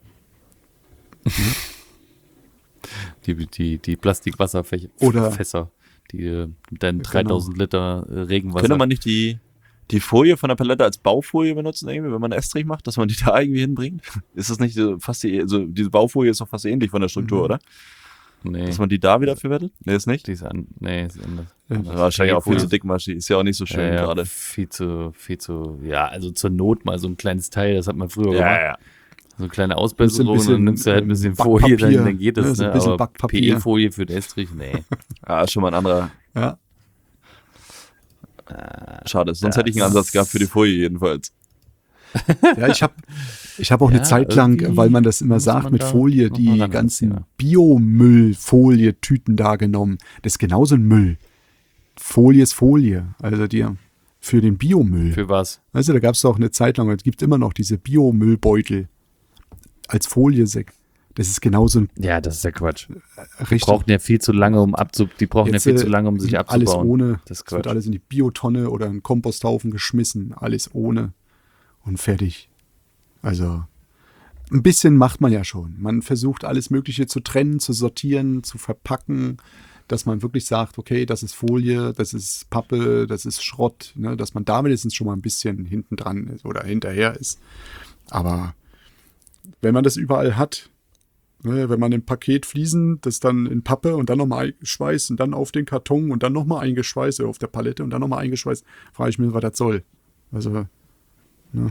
Die, die, die Plastikwasserfässer, Oder- Fässer, die äh, dann dreitausend Liter äh, Regenwasser. Könnte man nicht die, die Folie von der Palette als Baufolie benutzen, irgendwie, wenn man Estrich macht, dass man die da irgendwie hinbringt? Ist das nicht so fast die, also diese Baufolie ist doch fast ähnlich von der Struktur, Mhm. oder? Nee, Dass man die da wieder verwendet? Nee, ist nicht. die ist an, nee, ist anders. Ja, anders. Wahrscheinlich auch viel Ja, zu dickmaschig. Ist ja auch nicht so schön ja, ja, gerade. viel zu, viel zu, ja, also zur Not mal so ein kleines Teil, das hat man früher Ja, gemacht. ja. So eine kleine Ausbesserung, bisschen, dann nimmst du halt ein bisschen ähm, Folie, dann, Backpapier. dann geht das, Ja, so ein ne? bisschen Aber Backpapier. P E-Folie für den Estrich, nee. Ja, ist schon mal ein anderer. Ja. Schade. Sonst Das- hätte ich einen Ansatz gehabt für die Folie jedenfalls. Ja, ich habe ich hab auch Ja, eine Zeit lang, irgendwie weil man das immer muss sagt, man mit da Folie, noch die mal ran, ganzen ja. Biomüllfolietüten da genommen. Das ist genauso ein Müll. Folie ist Folie. Also die für den Biomüll. Für was? Also da gab es auch eine Zeit lang, es gibt immer noch diese Biomüllbeutel als Foliesäck. Das ist genauso ein Ja, das ist ja Quatsch. Die richtig. brauchen ja viel zu lange, um abzu die brauchen Jetzt, ja viel äh, zu lange, um sich alles abzubauen. ohne. Das ist Es wird Quatsch. alles in die Biotonne oder in einen Komposthaufen geschmissen. Alles ohne und fertig. Also ein bisschen macht man ja schon. Man versucht alles Mögliche zu trennen, zu sortieren, zu verpacken, dass man wirklich sagt, okay, das ist Folie, das ist Pappe, das ist Schrott, ne? Dass man da wenigstens schon mal ein bisschen hinten dran ist oder hinterher ist. Aber wenn man das überall hat, ne, wenn man ein Paket Fliesen, das dann in Pappe und dann nochmal eingeschweißt und dann auf den Karton und dann nochmal eingeschweißt, oder auf der Palette und dann nochmal eingeschweißt, frage ich mich, was das soll. Also, ne?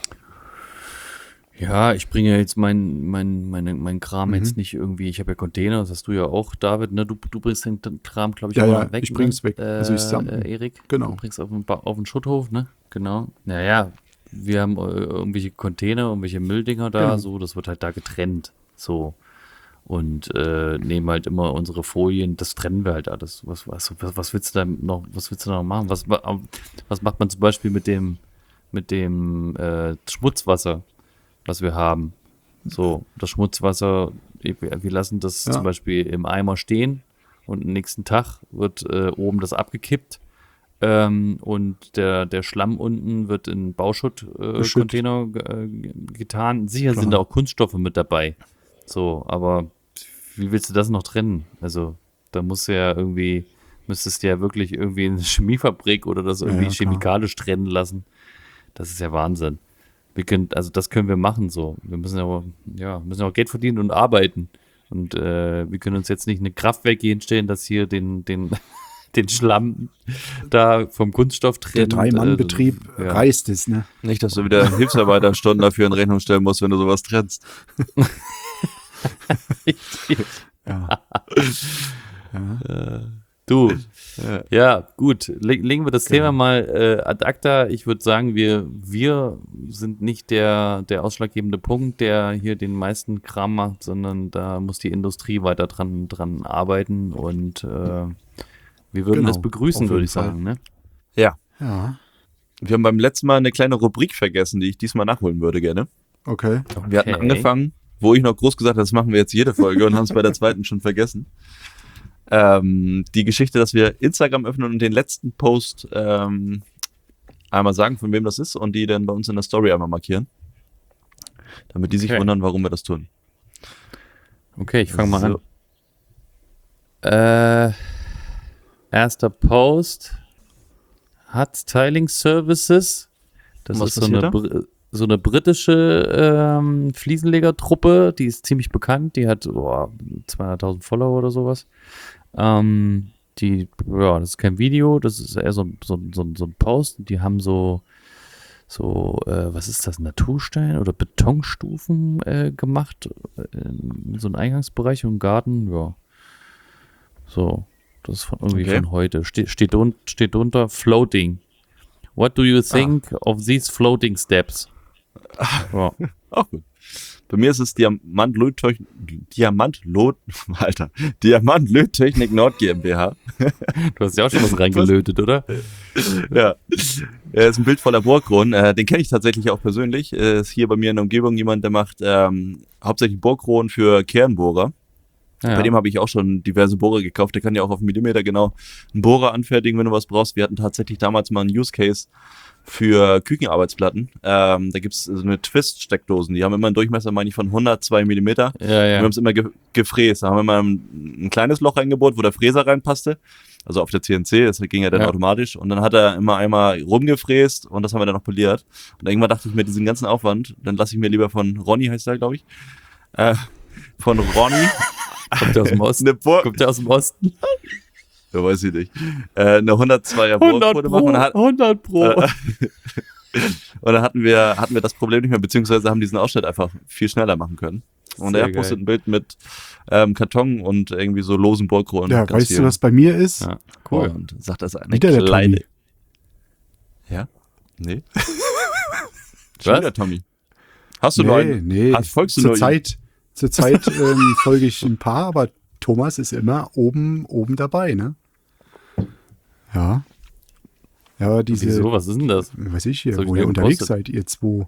Ja, ich bringe jetzt mein, mein, meine, mein Kram Mhm. jetzt nicht irgendwie, ich habe ja Container, das hast du ja auch, David, ne? Du, du bringst den Kram, glaube ich, Ja, immer ja, weg. ich bring's ne? weg. Also ich samm- äh, Erik, genau. du bringst auf den, Ba- auf den Schutthof, ne? Genau. Naja, wir haben äh, irgendwelche Container, irgendwelche Mülldinger da, Genau. so, das wird halt da getrennt. So. Und äh, nehmen halt immer unsere Folien, das trennen wir halt alles. Was, was, was, was willst du da noch, was willst du da noch machen? Was, wa- was macht man zum Beispiel mit dem, mit dem äh, Schmutzwasser, was wir haben? So, das Schmutzwasser, wir wir lassen das Ja. zum Beispiel im Eimer stehen und am nächsten Tag wird äh, oben das abgekippt ähm, und der, der Schlamm unten wird in Bauschutt-Container äh, Beschüttet. Container, äh, getan. Sicher sind Klar. da auch Kunststoffe mit dabei. So, aber wie willst du das noch trennen? Also, da musst du ja irgendwie, müsstest du ja wirklich irgendwie in eine Chemiefabrik oder das irgendwie Ja, klar. chemikalisch trennen lassen. Das ist ja Wahnsinn. Wir können, also das können wir machen so. Wir müssen ja auch, ja, müssen ja auch Geld verdienen und arbeiten. Und äh, wir können uns jetzt nicht eine Kraftwerk hier hinstellen, das hier den, den, den Schlamm da vom Kunststoff Der trennt. Drei-Mann-Betrieb äh, ja. reißt es, ne? Nicht, dass du wieder Hilfsarbeiterstunden dafür in Rechnung stellen musst, wenn du sowas trennst. Ja. ja. Du, Ja. ja, gut. Le legen wir das Genau. Thema mal äh, ad acta. Ich würde sagen, wir, wir sind nicht der, der ausschlaggebende Punkt, der hier den meisten Kram macht, sondern da muss die Industrie weiter dran, dran arbeiten und äh, wir würden Genau, das begrüßen, auf würde jeden ich Fall. sagen. Ne? Ja. Ja, Wir haben beim letzten Mal eine kleine Rubrik vergessen, die ich diesmal nachholen würde gerne. okay. Wir hatten Okay. angefangen, wo ich noch groß gesagt habe, das machen wir jetzt jede Folge und haben es bei der zweiten schon vergessen. Ähm, die Geschichte, dass wir Instagram öffnen und den letzten Post ähm, einmal sagen, von wem das ist und die dann bei uns in der Story einmal markieren. Damit die sich Okay. wundern, warum wir das tun. Okay, ich fange mal So. an. Äh, erster Post hat Styling Services. Das Was ist so eine, passiert Br so eine britische ähm, Fliesenlegertruppe, die ist ziemlich bekannt. Die hat oh, zweihunderttausend Follower oder sowas. Ähm, die, ja, das ist kein Video, das ist eher so, so, so, so ein Post. Die haben so, so, äh, was ist das, Naturstein oder Betonstufen äh, gemacht. Äh, so ein Eingangsbereich und einen Garten, ja. So, das ist von, irgendwie Okay. von heute. Ste steht, drun steht drunter Floating. What do you think of these floating steps? Ja. Auch gut. Bei mir ist es Diamant-Löttechnik, Diamant-Lot, Alter, Diamant-Löttechnik Nord GmbH. Du hast ja auch schon was reingelötet, oder? Ja, er ist ein Bild voller Bohrkronen. Äh, den kenne ich tatsächlich auch persönlich. Äh, ist hier bei mir in der Umgebung jemand, der macht ähm, hauptsächlich Bohrkronen für Kernbohrer. Ja. Bei dem habe ich auch schon diverse Bohrer gekauft. Der kann ja auch auf Millimeter genau einen Bohrer anfertigen, wenn du was brauchst. Wir hatten tatsächlich damals mal einen Use Case für Küchenarbeitsplatten. Ähm, da gibt es so eine Twist-Steckdosen. Die haben immer einen Durchmesser, meine ich, von hundertzwei Millimeter. ja, Wir ja. haben es immer ge gefräst. Da haben wir mal ein, ein kleines Loch reingebohrt, wo der Fräser reinpasste. Also auf der C N C, das ging ja dann Ja. automatisch. Und dann hat er immer einmal rumgefräst und das haben wir dann noch poliert. Und irgendwann dachte ich mir, diesen ganzen Aufwand, dann lasse ich mir lieber von Ronny, heißt er, glaube ich, äh, von Ronny Kommt der aus dem Osten? eine Bohr... Kommt der aus dem Osten? Ja, weiß ich nicht. Äh, eine hundertzweier Bohrquote machen. Und dann, hat, hundert Pro. äh, und dann hatten wir, hatten wir das Problem nicht mehr, beziehungsweise haben diesen Ausschnitt einfach viel schneller machen können. Und Sehr er postet geil. ein Bild mit ähm, Karton und irgendwie so losen Bohrkronen. Ja, Ganz weißt du, viel. was bei mir ist? Ja, cool. Und sagt das eine Wieder der kleine. Tommy. Ja? Nee? Schon Was? wieder, Tommy. Hast du nee, nur einen? nee. Hast, folgst du zur nur ihm? Zeit, zur Zeit ähm, folge ich ein paar, aber Thomas ist immer oben, oben dabei, ne? Ja. Ja, aber diese, Wieso? Was ist denn das? weiß ich hier, Was hab ich wo denn ihr unterwegs gepostet? seid, ihr zwei.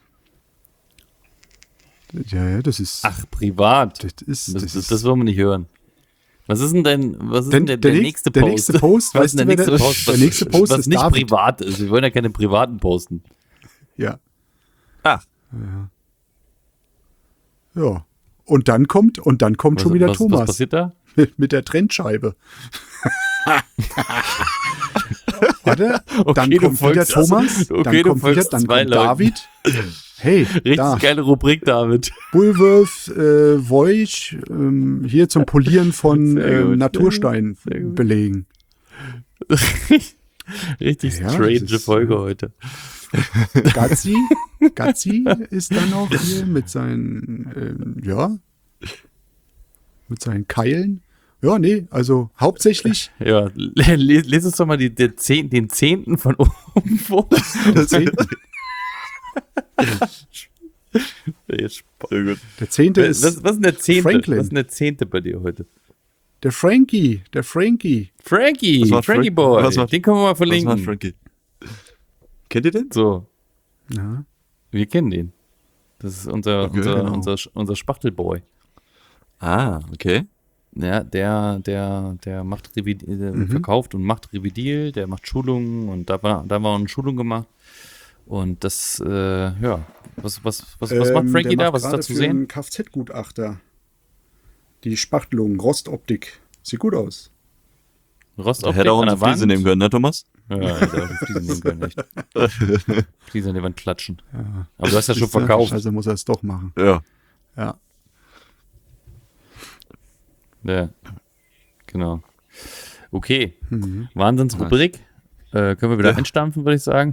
Ja, ja, das ist. Ach, privat. das ist. Das, Das das, ist das wollen wir nicht hören. Was ist denn dein, was ist Denn denn der, der, der nächst- nächste der Post? nächste Post, was weißt ist denn du, der wer nächste der- Post? der Was, nächste Post was ist nicht David. privat ist. Wir wollen ja keine privaten posten. ja. Ach, Ja. Und dann kommt, und dann kommt Was, schon wieder was, Thomas was passiert da? mit, mit der Trennscheibe. Warte, dann Okay, du kommt wieder folgst- Thomas, okay, dann du kommt wieder, folgst dann zwei kommt Leuten. David. Hey, Richtig da, geile Rubrik, David. Bullworth, äh, Voyage, ähm, hier zum Polieren von Sehr gut, sehr ähm, gut, Naturstein sehr gut. belegen. Richtig Ja, strange das ist, Folge äh, heute. Gazzi, Gazzi ist dann noch hier mit seinen, ähm, ja, mit seinen Keilen. Ja, nee, also hauptsächlich Ja, les, les uns doch mal die, der Zehn, den Zehnten von oben vor. der Zehnte, sehr gut. der Zehnte Was, ist was, was ist denn der Zehnte? Franklin. Was ist denn der Zehnte bei dir heute? der Frankie, der Frankie. Frankie, Was macht Frankie Frank- Boy. was macht- Den können wir mal Was macht verlinken. Frankie? Kennt ihr den? So, Ja. wir kennen den. Das ist unser, Okay, unser, genau. unser, unser Spachtelboy. Ah, okay. Ja, der, der, der macht Revid äh, Mhm. verkauft und macht Revidil, der macht Schulungen und da war, da war eine Schulung gemacht. Und das, äh, ja, was, was, was, was macht Ähm, Frankie der da? macht Was ist da gerade zu für sehen? einen Kfz-Gutachter. Die Spachtelung, Rostoptik. Sieht gut aus. Rostoptik Hätte auch an unsere der Fliese Wand. nehmen können, ne, Thomas? Ja, hätte auch die Fliese nehmen können, echt. Fliese an die Wand klatschen. Ja. Aber du hast ja schon Siehst du? verkauft. Also muss er es doch machen. Ja. Ja. Ja, genau. Okay, Mhm. Wahnsinnsrubrik. Äh, können wir wieder Ja. einstampfen, würde ich sagen.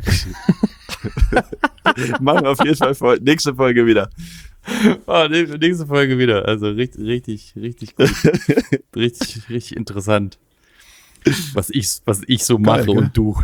Machen wir auf jeden Fall Fol- nächste Folge wieder. Oh, ne- nächste Folge wieder. Also richtig, richtig, richtig gut. richtig, richtig interessant. Was ich, was ich so Geil, mache gell? und du.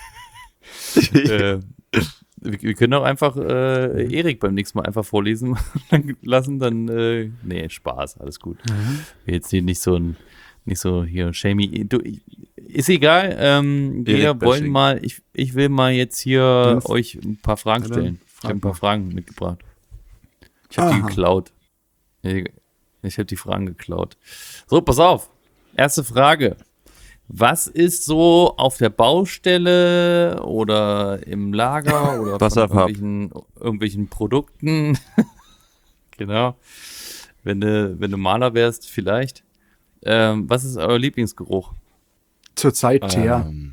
äh, wir, wir können auch einfach äh, Erik beim nächsten Mal einfach vorlesen lassen, dann äh, nee, Spaß, alles gut. Jetzt hier nicht so ein, nicht so hier shamey. Du, ist egal, ähm, wir Erik wollen Bashing. mal, ich, ich will mal jetzt hier Dann- euch ein paar Fragen Ja, dann stellen. Ich frag habe ein paar mal. Fragen mitgebracht. Ich habe die Aha. geklaut. Ich, ich habe die Fragen geklaut. So, pass auf. Erste Frage. Was ist so auf der Baustelle oder im Lager oder von Wasserfarb. irgendwelchen, irgendwelchen Produkten? Genau. Wenn du, wenn du Maler wärst, vielleicht. Ähm, was ist euer Lieblingsgeruch? Zurzeit Teer. Ähm,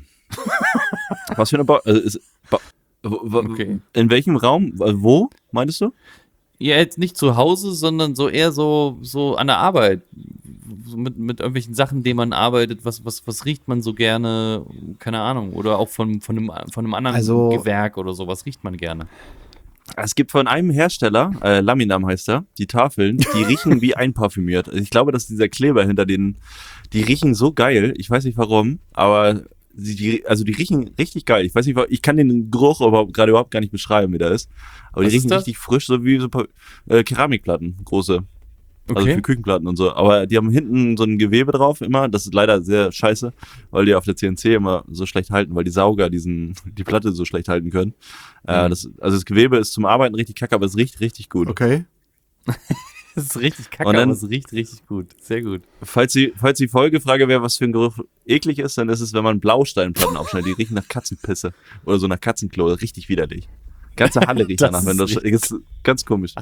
was für eine ba also ist, ba wo- wo- Okay. In welchem Raum? äh, Wo, meintest du? Ja, jetzt nicht zu Hause, sondern so eher so, so an der Arbeit. So mit, mit irgendwelchen Sachen, denen man arbeitet. Was, was, was riecht man so gerne? Keine Ahnung. Oder auch von, von, einem, von einem anderen Also- Gewerk oder so. Was riecht man gerne? Es gibt von einem Hersteller, äh, Laminam heißt er, die Tafeln, die riechen wie einparfümiert. Also ich glaube, dass dieser Kleber hinter denen, die riechen so geil. Ich weiß nicht warum, aber sie, die, also die riechen richtig geil. Ich weiß nicht, wa- ich kann den Geruch überhaupt, gerade überhaupt gar nicht beschreiben, wie der ist. Aber Was die ist riechen das? richtig frisch, so wie so Pa- äh, Keramikplatten, große. Also Okay. für Küchenplatten und so. Aber die haben hinten so ein Gewebe drauf immer. Das ist leider sehr scheiße, weil die auf der C N C immer so schlecht halten, weil die Sauger diesen, die Platte so schlecht halten können. Äh, Mhm. das, also das Gewebe ist zum Arbeiten richtig kacke, aber es riecht richtig gut. Okay. Das ist richtig kacke, Und dann- aber es riecht richtig gut. Sehr gut. Falls die, falls die Folgefrage wäre, was für ein Geruch eklig ist, dann ist es, wenn man Blausteinplatten aufschneidet. Die riechen nach Katzenpisse oder so nach Katzenklo. Richtig widerlich. Ganze Halle riecht Das danach, wenn du ist das, ist ganz komisch.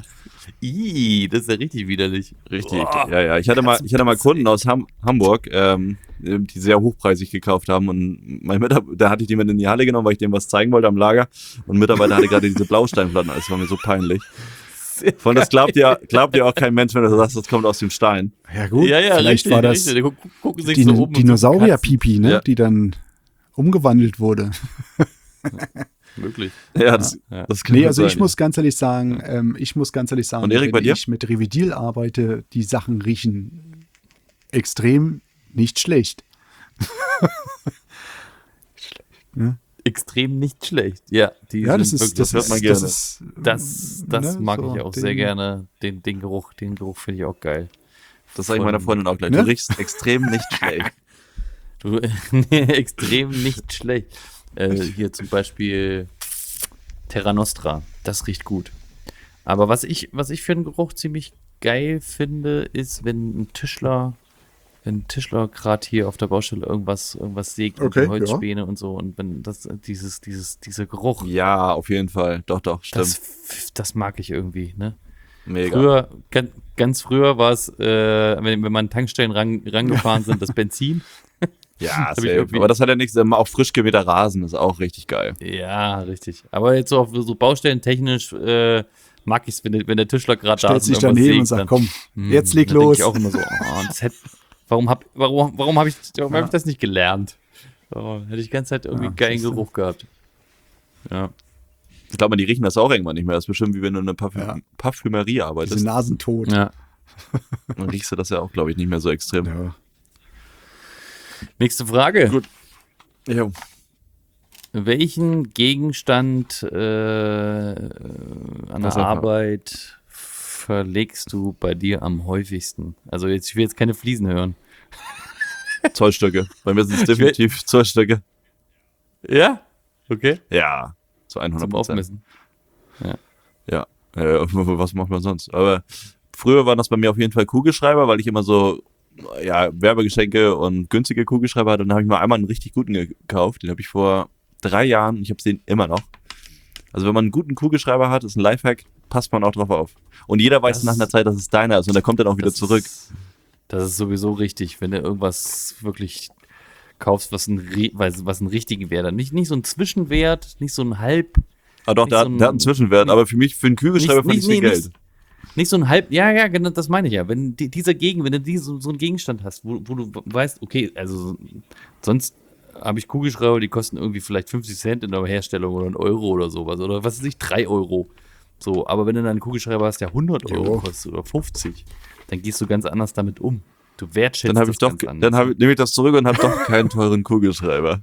Ih, das ist ja richtig widerlich. Richtig. Boah. Ja, ja. Ich hatte mal, ich hatte mal Kunden aus Ham Hamburg, ähm, die sehr hochpreisig gekauft haben und mein Mitarbeiter, da hatte ich die mit in die Halle genommen, weil ich dem was zeigen wollte am Lager und ein Mitarbeiter hatte gerade diese Blausteinplatten. Das war mir so peinlich. Sehr Von das glaubt ja, glaubt ja auch kein Mensch, wenn du sagst, das kommt aus dem Stein. Ja gut, Ja, ja, vielleicht richtig, war das richtig. Die gu- gucken sich Dino so oben und so Dinosaurier-Pipi, ne? Ja. Die dann umgewandelt wurde. Katzen. Möglich. Ja, das, Ja. das kann Nee, gut also ich sein, muss ganz ehrlich sagen, ähm, ich muss ganz ehrlich sagen, Und Erik, bei wenn dir? ich mit Revidil arbeite, die Sachen riechen extrem nicht schlecht. extrem nicht schlecht. Ja, die Ja, das sind ist, wirklich, das hört ist, man gerne. das ist, das, das ne, mag so ich auch den- sehr gerne. Den, den Geruch, den Geruch finde ich auch geil. Das sage ich meiner Freundin auch gleich. Ne? Du riechst extrem nicht schlecht. Du, extrem nicht schlecht. Äh, hier zum Beispiel Terra Nostra, das riecht gut. Aber was ich, was ich für einen Geruch ziemlich geil finde, ist, wenn ein Tischler, wenn ein Tischler gerade hier auf der Baustelle irgendwas, irgendwas sägt mit Okay, den Holzspäne und so und wenn das, dieses, dieses, dieser Geruch, Ja, auf jeden Fall. Doch, doch, stimmt. das, das mag ich irgendwie, ne? Mega. Früher, ganz, ganz früher war es, äh, wenn, wenn man an Tankstellen ran, rangefahren sind, das Benzin. Ja, Hab ich safe. irgendwie- Aber das hat ja nichts. Auch frisch gemähter Rasen ist auch richtig geil. Ja, richtig. Aber jetzt so auf so baustellentechnisch äh, mag ich es, wenn, der- wenn der Tischler gerade da stellt ist sich irgendwas daneben und sägt, sagt, dann- komm, Hm, jetzt leg dann denk los. Ich auch immer so, oh, das hätte, warum hab, warum, warum habe ich, warum hab ich das nicht gelernt? Oh, hätte ich die ganze Zeit irgendwie Ja, geilen siehst du. Geruch gehabt. Ja. Ich glaube, die riechen das auch irgendwann nicht mehr. Das ist bestimmt wie wenn du in einer Parfüm Ja. Parfümerie Diese arbeitest. Nasentod. ja. Dann riechst du das ja auch, glaube ich, nicht mehr so extrem. Ja. Nächste Frage. Gut. Jo. Welchen Gegenstand äh, an der Wasserfall. Arbeit verlegst du bei dir am häufigsten? Also jetzt, ich will jetzt keine Fliesen hören. Zollstöcke. Bei mir sind es Ich will- definitiv Zollstöcke. Ja? Okay. Ja, zu hundert Zum Prozent. Aufmessen. Ja, äh, was macht man sonst? Aber früher waren das bei mir auf jeden Fall Kugelschreiber, weil ich immer so ja, Werbegeschenke und günstige Kugelschreiber hatte. Und dann habe ich mal einmal einen richtig guten gekauft. Den habe ich vor drei Jahren und ich habe den immer noch. Also wenn man einen guten Kugelschreiber hat, ist ein Lifehack, passt man auch drauf auf. Und jeder weiß Das- nach einer Zeit, dass es deiner ist und der kommt dann auch wieder Das zurück. Ist, das ist sowieso richtig, wenn du irgendwas wirklich kaufst, was, ein, Ri- was, was einen richtigen Wert hat. Nicht, nicht so ein Zwischenwert, nicht so ein Halb, Aber doch, nicht der, so hat, ein- der hat einen Zwischenwert. nicht- Aber für mich, für einen Kugelschreiber fand ich viel nee, Geld. Nicht, nicht so ein Halb, ja, ja, genau, das meine ich ja. Wenn die, dieser Gegen, wenn du die, so, so einen Gegenstand hast, wo, wo du weißt, okay, also sonst habe ich Kugelschreiber, die kosten irgendwie vielleicht fünfzig Cent in der Herstellung oder einen Euro oder sowas. Oder was weiß ich, drei Euro. So, aber wenn du dann einen Kugelschreiber hast, der hundert Euro Jo. kostet oder fünfzig, dann gehst du ganz anders damit um. Du wertschätzt Dann habe ich das doch, ganz anders. dann habe ich, nehme ich das zurück und habe doch keinen teuren Kugelschreiber.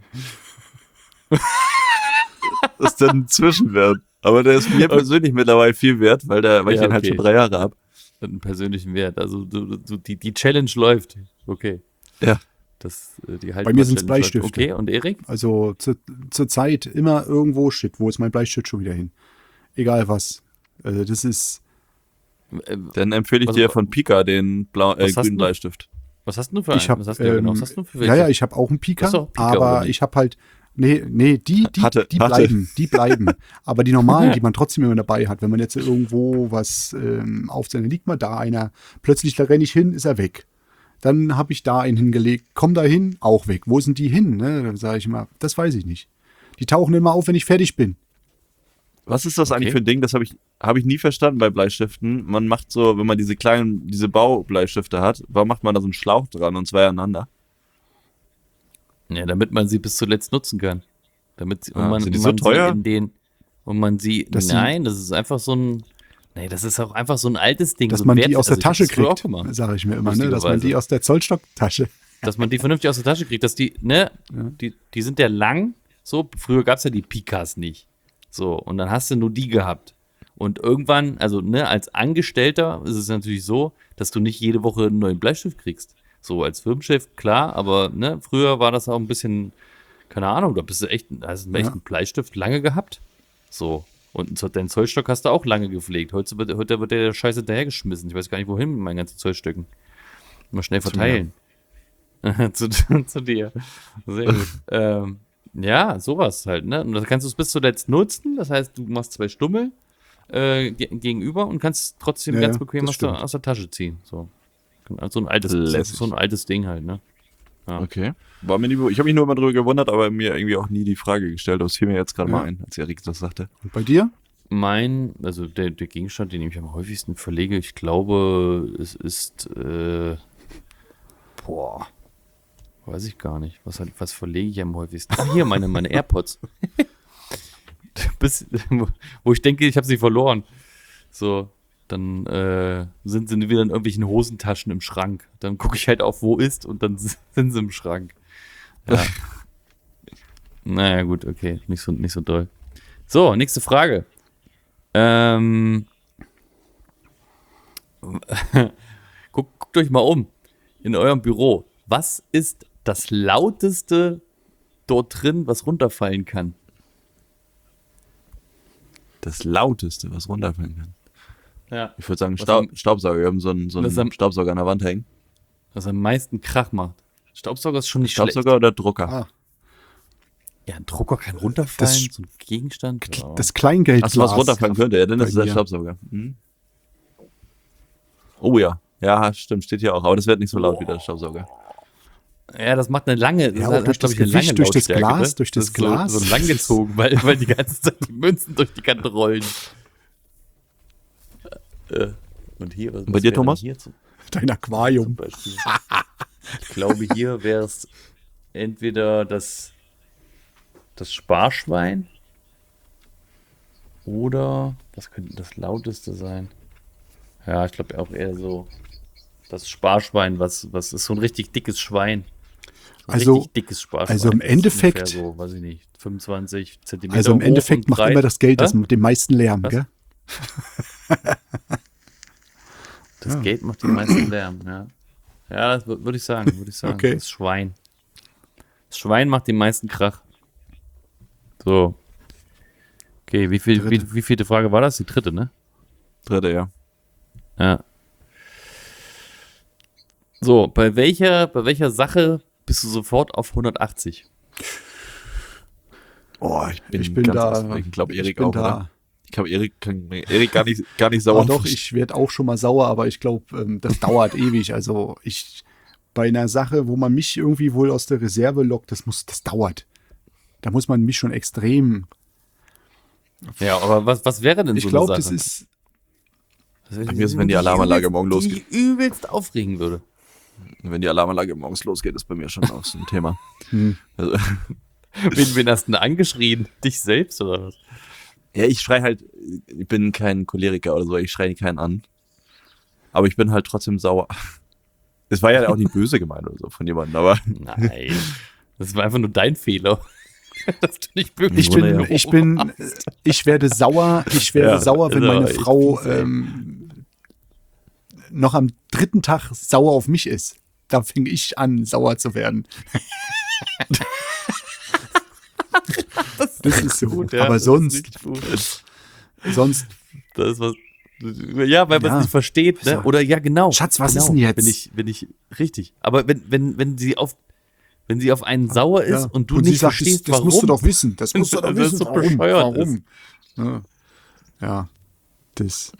Das ist dann ein Zwischenwert. Aber der ist mir persönlich mittlerweile viel wert, weil, der, weil ich Ja, den halt okay. schon drei Jahre habe. einen persönlichen Wert. Also du, du, die, die Challenge läuft. Okay. Ja. Das, äh, die Bei mir sind's Haltbar-Challenge läuft. Bleistifte. Okay, und Erik? Also zur, zur Zeit immer irgendwo, shit, wo ist mein Bleistift schon wieder hin? Egal was. Also das ist, Äh, Dann empfehle ich Was- dir von Pika den blau, äh, was hast grünen du? Bleistift. Was hast du für ich einen? habe, Was hast du, ja, genau, was hast du für welche? ja, ja, ich habe auch einen Pika, Hast du auch Pika, oder aber nicht? ich habe halt, nee, nee, die, die, Hatte- die hatte. bleiben, die bleiben. Aber die normalen, die man trotzdem immer dabei hat, wenn man jetzt irgendwo was ähm, aufsetzt, dann liegt mal da einer, plötzlich da renne ich hin, ist er weg. Dann habe ich da einen hingelegt, komm da hin, auch weg. Wo sind die hin? Ne? Dann sage ich immer, das weiß ich nicht. Die tauchen immer auf, wenn ich fertig bin. Was ist das Okay. eigentlich für ein Ding? Das habe ich, hab ich nie verstanden bei Bleistiften. Man macht so, wenn man diese kleinen, diese Baubleistifte hat, warum macht man da so einen Schlauch dran und zwei aneinander? Ja, damit man sie bis zuletzt nutzen kann. Damit sie, und Ah, man, sind die und so man teuer? sie in den und man sie, Dass sie- nein, das ist einfach so ein, nee, das ist auch einfach so ein altes Ding. Dass so ein man Wert- die aus also der ich hab Tasche das früher auch kriegt, gemacht. sage ich mir immer, ne? dass man Lustigerweise. die aus der Zollstocktasche. Dass man die vernünftig aus der Tasche kriegt, dass die, ne, Ja. die, die sind ja lang, so, früher gab es ja die Pikas nicht. So, und dann hast du nur die gehabt. Und irgendwann, also, ne, als Angestellter ist es natürlich so, dass du nicht jede Woche einen neuen Bleistift kriegst. So, als Firmenchef, klar, aber, ne, früher war das auch ein bisschen, keine Ahnung, da bist du echt, hast du echt Ja. einen Bleistift lange gehabt. So. Und so- deinen Zollstock hast du auch lange gepflegt. Heute wird, heute wird der Scheiß hinterhergeschmissen. Ich weiß gar nicht, wohin mit meinen ganzen Zollstöcken. Mal schnell Zu verteilen. zu, zu dir. Sehr gut. ähm, ja, sowas halt, ne? Und da kannst du es bis zuletzt nutzen. Das heißt, du machst zwei Stummel äh, ge gegenüber und kannst trotzdem Ja, ganz ja, bequem das aus der, stimmt. aus der Tasche ziehen. So. So ein altes, Lässig. so ein altes Ding halt, ne? Ja. Okay. War mir nie, be- ich habe mich nur immer drüber gewundert, aber mir irgendwie auch nie die Frage gestellt. Das fiel mir jetzt gerade Ja. mal ein, als Erik das sagte. Und bei dir? Mein, also der, der Gegenstand, den ich am häufigsten verlege, ich glaube, es ist, äh, boah, weiß ich gar nicht. Was, hat- was verlege ich am häufigsten? Ah, hier, meine, meine AirPods. Bis, wo ich denke, ich habe sie verloren. So, dann äh, sind sie wieder in irgendwelchen Hosentaschen im Schrank. Dann gucke ich halt auf, wo ist und dann sind sie im Schrank. Ja. Naja, gut, okay. Nicht so, nicht so doll. So, nächste Frage. Ähm. Guckt, guckt euch mal um. In eurem Büro. Was ist das lauteste dort drin, was runterfallen kann? Das lauteste, was runterfallen kann. Ja. Ich würde sagen Was Staub, am- Staubsauger. Wir haben so einen, so Was am- einen Staubsauger an der Wand hängen. Was am meisten Krach macht. Staubsauger ist schon nicht Staubsauger oder Drucker? Ah, schlecht. Ja, ein Drucker kann runterfallen. Das- so ein Gegenstand. Ja. das Kleingeld. Achso, was runterfallen könnte, ja, dann bei ist es der mir. Staubsauger. Mhm. Oh ja. Ja, stimmt, steht hier auch. Aber das wird nicht so laut wie der Staubsauger. Ja, das macht eine lange, das Ja, hat, auch durch glaub das ich, eine Gewicht, lange durch das Lautstärke, Glas, ne? durch das ist Glas. So, so langgezogen, weil, weil die ganze Zeit die Münzen durch die Kante rollen. Äh, Und hier, was, Und bei was dir, wäre denn Thomas? Hier zum, Dein zum Aquarium. Beispiel? Ich glaube, hier wäre es entweder das, das Sparschwein oder, was könnte das lauteste sein? Ja, ich glaube auch eher so das Sparschwein, was, was ist so ein richtig dickes Schwein. So ein Also- richtig dickes Sparschwein. also im Das ist Endeffekt- ungefähr so, weiß ich nicht, fünfundzwanzig Zentimeter Also im hoch Endeffekt und macht breit. immer das Geld das Hä? mit dem meisten Lärm, Was? gell? Das Ja. Geld macht den meisten Lärm, ja. Ja, das würde ich sagen, würde ich sagen. Okay. Das Schwein. Das Schwein macht den meisten Krach. So. Okay, wie, viel, wie, Dritte. wie vielte Frage war das? Die dritte, ne? Dritte, ja. Ja. So, bei welcher, bei welcher Sache bist du sofort auf hundertachtzig? Oh, ich bin, Ich bin ganz da. ausgeglichen. Ich glaube, ich Erik bin auch, da. oder? Ich glaube, Erik kann Erik gar nicht, gar nicht sauer. Aber doch, ich werde auch schon mal sauer, aber ich glaube, ähm, das dauert ewig. Also ich bei einer Sache, wo man mich irgendwie wohl aus der Reserve lockt, das muss, das dauert. Da muss man mich schon extrem. Ja, aber was, was wäre denn Ich so glaube, eine das Sache? ist. Bei mir ist, wenn die Alarmanlage morgen losgeht. Die übelst aufregen würde. Wenn die Alarmanlage morgens losgeht, ist bei mir schon auch so ein Thema. Hm. Also, Wen, wen hast du denn angeschrien? Dich selbst oder was? ja, ich schrei halt, ich bin kein Choleriker oder so, ich schreie keinen an. Aber ich bin halt trotzdem sauer. Es war ja auch nicht böse gemeint oder so von jemandem, aber Nein. Das war einfach nur dein Fehler. Dass du nicht wirklich Ich bin, Wunderbar. ich bin, ich werde sauer, ich werde Ja, sauer, wenn also meine ich Frau bin's, ey. ähm, noch am dritten Tag sauer auf mich ist. Da fing ich an, sauer zu werden. Das ist so. gut, ja, Aber das ist sonst, richtig gut. sonst, Das ist was. Ja, weil man es Ja. nicht versteht, ne? So. Oder ja, genau. Schatz, was genau. ist denn jetzt? Bin ich, bin ich richtig. Aber wenn, wenn, wenn sie auf, wenn sie auf einen sauer ist ja. und du sie nicht sagt, verstehst, das, das warum. musst du doch wissen. Das musst du doch Das ist wissen, so warum. bescheuert Warum? Ja. ja, das.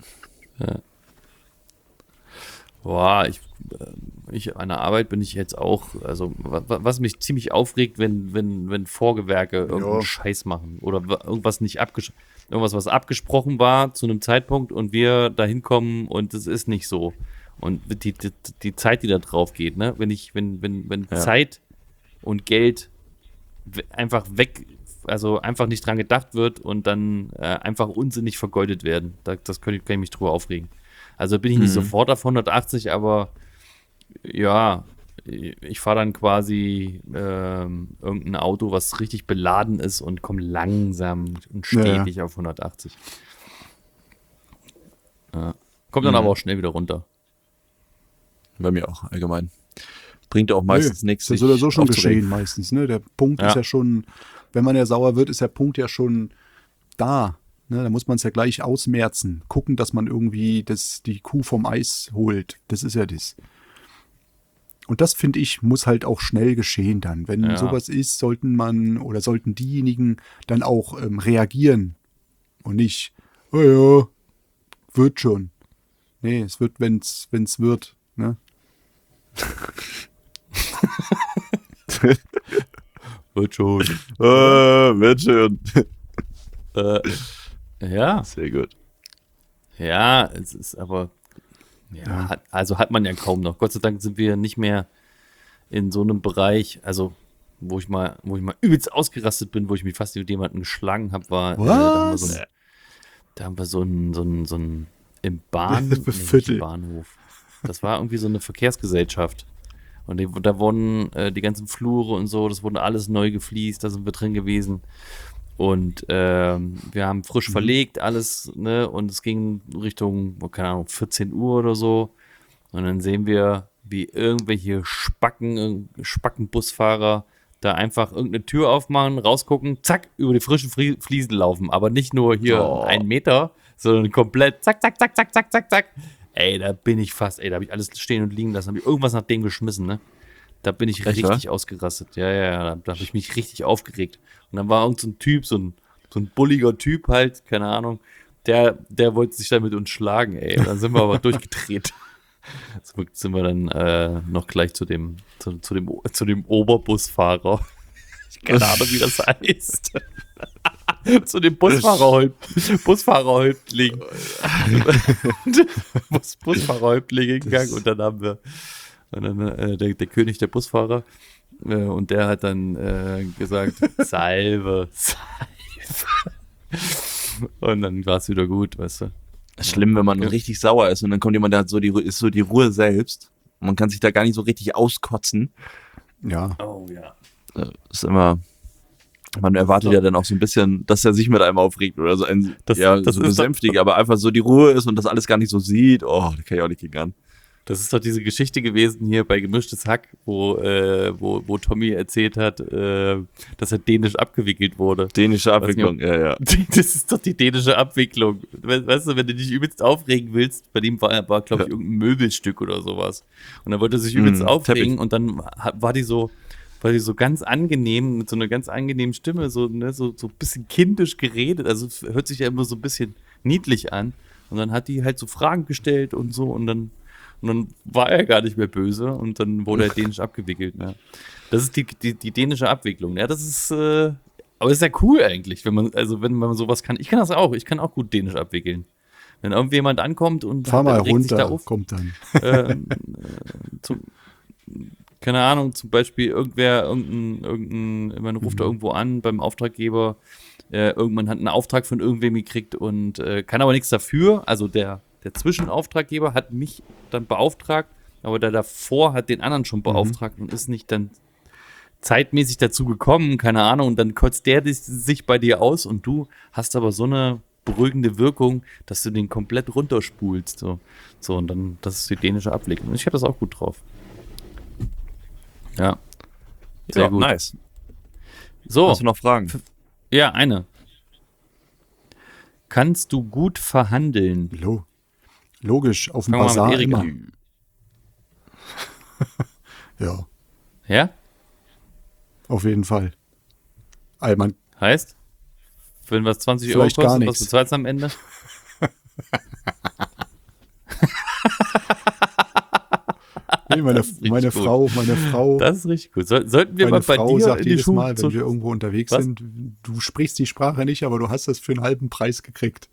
Boah, ich, äh, ich an der Arbeit bin ich jetzt auch, also wa- wa- was mich ziemlich aufregt, wenn, wenn, wenn Vorgewerke irgendeinen Ja. Scheiß machen oder wa- irgendwas nicht abges irgendwas, was abgesprochen war zu einem Zeitpunkt und wir da hinkommen und es ist nicht so. Und die, die, die Zeit, die da drauf geht, ne? Wenn ich, wenn, wenn, wenn Ja. Zeit und Geld we- einfach weg, also einfach nicht dran gedacht wird und dann äh, einfach unsinnig vergeudet werden. Da, das kann ich, kann ich mich drüber aufregen. Also bin ich nicht Mhm. sofort auf hundertachtzig, aber ja, ich fahre dann quasi ähm, irgendein Auto, was richtig beladen ist und komme langsam und Ja, ja. stetig auf hundertachtzig. Ja. Kommt dann Mhm. aber auch schnell wieder runter. bei mir auch allgemein. Bringt auch meistens Nö, nichts. Das ist sich oder so schon aufzuregen. geschehen meistens. Ne? Der Punkt Ja. ist ja schon, wenn man ja sauer wird, ist der Punkt ja schon da. Ne? Da muss man es ja gleich ausmerzen. Gucken, dass man irgendwie das, die Kuh vom Eis holt. Das ist ja das. Und das, finde ich, muss halt auch schnell geschehen dann. Wenn Ja. sowas ist, sollten man oder sollten diejenigen dann auch ähm, reagieren. Und nicht, oh ja, wird schon. Nee, es wird, wenn es wird. Ne? Wird schon. Äh, wird schon. äh, ja, Sehr gut. ja, es ist aber, ja, Ja. Hat, also hat man ja kaum noch. Gott sei Dank sind wir nicht mehr in so einem Bereich, also wo ich mal, wo ich mal übelst ausgerastet bin, wo ich mich fast mit jemandem geschlagen habe, war, äh, da haben wir so Was? ein, da haben wir so ein, so ein, so ein im Bahn, nee, nicht Viertel. im Bahnhof. Das war irgendwie so eine Verkehrsgesellschaft. Und die, da wurden äh, die ganzen Flure und so, das wurde alles neu gefliest, da sind wir drin gewesen. Und ähm, wir haben frisch mhm. verlegt alles, ne? Und es ging Richtung, keine Ahnung, vierzehn Uhr oder so. Und dann sehen wir, wie irgendwelche Spacken, Spackenbusfahrer da einfach irgendeine Tür aufmachen, rausgucken, zack, über die frischen Fliesen laufen. Aber nicht nur hier oh. einen Meter, sondern komplett zack, zack, zack, zack, zack, zack, zack. Ey, da bin ich fast, ey, da habe ich alles stehen und liegen lassen, habe ich irgendwas nach dem geschmissen, ne? Da bin ich Echt, richtig wa? ausgerastet. Ja, ja, ja, da, da habe ich mich richtig aufgeregt. Und dann war irgend so ein Typ, so ein, so ein bulliger Typ halt, keine Ahnung, der, der wollte sich dann mit uns schlagen, ey. Und dann sind wir aber durchgedreht. So sind wir dann äh, noch gleich zu dem, zu, zu dem, zu dem Oberbusfahrer. Ich keine Ahnung, wie das heißt. Zu dem Busfahrerhäuptling. Busfahrerhäuptling. Bus, Busfahrerhäuptling gegangen und dann haben wir und dann, äh, der, der König der Busfahrer äh, und der hat dann äh, gesagt, Salve, Salve. Und dann war es wieder gut, weißt du. Schlimm, wenn man ja. richtig sauer ist und dann kommt jemand, der hat so die, ist so die Ruhe selbst. Man kann sich da gar nicht so richtig auskotzen. Ja. Oh ja. Das ist immer, man erwartet so. ja dann auch so ein bisschen, dass er sich mit einem aufregt oder so ein, das, ja, das so besänftigt, aber einfach so die Ruhe ist und das alles gar nicht so sieht. Oh, da kann ich auch nicht gegen an. Das ist doch diese Geschichte gewesen hier bei Gemischtes Hack, wo, äh, wo, wo Tommy erzählt hat, äh, dass er dänisch abgewickelt wurde. Dänische Abwicklung, nicht, ja, ja. Das ist doch die dänische Abwicklung. Weißt du, wenn du dich übelst aufregen willst, bei dem war, war glaube ich, ja. irgendein Möbelstück oder sowas. Und dann wollte er sich übelst mm, aufregen Teppich. Und dann war die so, war die so ganz angenehm, mit so einer ganz angenehmen Stimme, so, ne, so, so ein bisschen kindisch geredet. Also hört sich ja immer so ein bisschen niedlich an. Und dann hat die halt so Fragen gestellt und so und dann Und dann war er gar nicht mehr böse und dann wurde er dänisch abgewickelt. Ne? Das ist die, die, die dänische Abwicklung. Ja, das ist, äh, aber ist ja cool eigentlich, wenn man, also wenn man sowas kann. Ich kann das auch, ich kann auch gut dänisch abwickeln. Wenn irgendjemand ankommt und Fahr mal regt runter, sich da auf, kommt dann. Äh, äh, zum, keine Ahnung, zum Beispiel irgendwer, irgendein, irgendein, man ruft mhm. da irgendwo an beim Auftraggeber, äh, irgendwann hat einen Auftrag von irgendwem gekriegt und äh, kann aber nichts dafür, also der Der Zwischenauftraggeber hat mich dann beauftragt, aber der davor hat den anderen schon beauftragt mhm. und ist nicht dann zeitmäßig dazu gekommen, keine Ahnung, und dann kotzt der sich bei dir aus und du hast aber so eine beruhigende Wirkung, dass du den komplett runterspulst. So, so und dann, das ist die dänische Abwicklung. Ich habe das auch gut drauf. Ja. Sehr ja, gut. Nice. So. Hast du noch Fragen? Ja, eine. Kannst du gut verhandeln? Lo- Logisch, auf dem Bazar immer. Ja. Ja? Auf jeden Fall. Also man heißt? Wenn was zwanzig Vielleicht Euro kostet, gar was bezahlst du am Ende? Nee, meine, meine Frau, meine Frau. Das ist richtig gut. Soll, sollten wir meine mal bei Frau dir sagt in die jedes Schuhe Mal, wenn wir irgendwo unterwegs was? sind, du sprichst die Sprache nicht, aber du hast das für einen halben Preis gekriegt.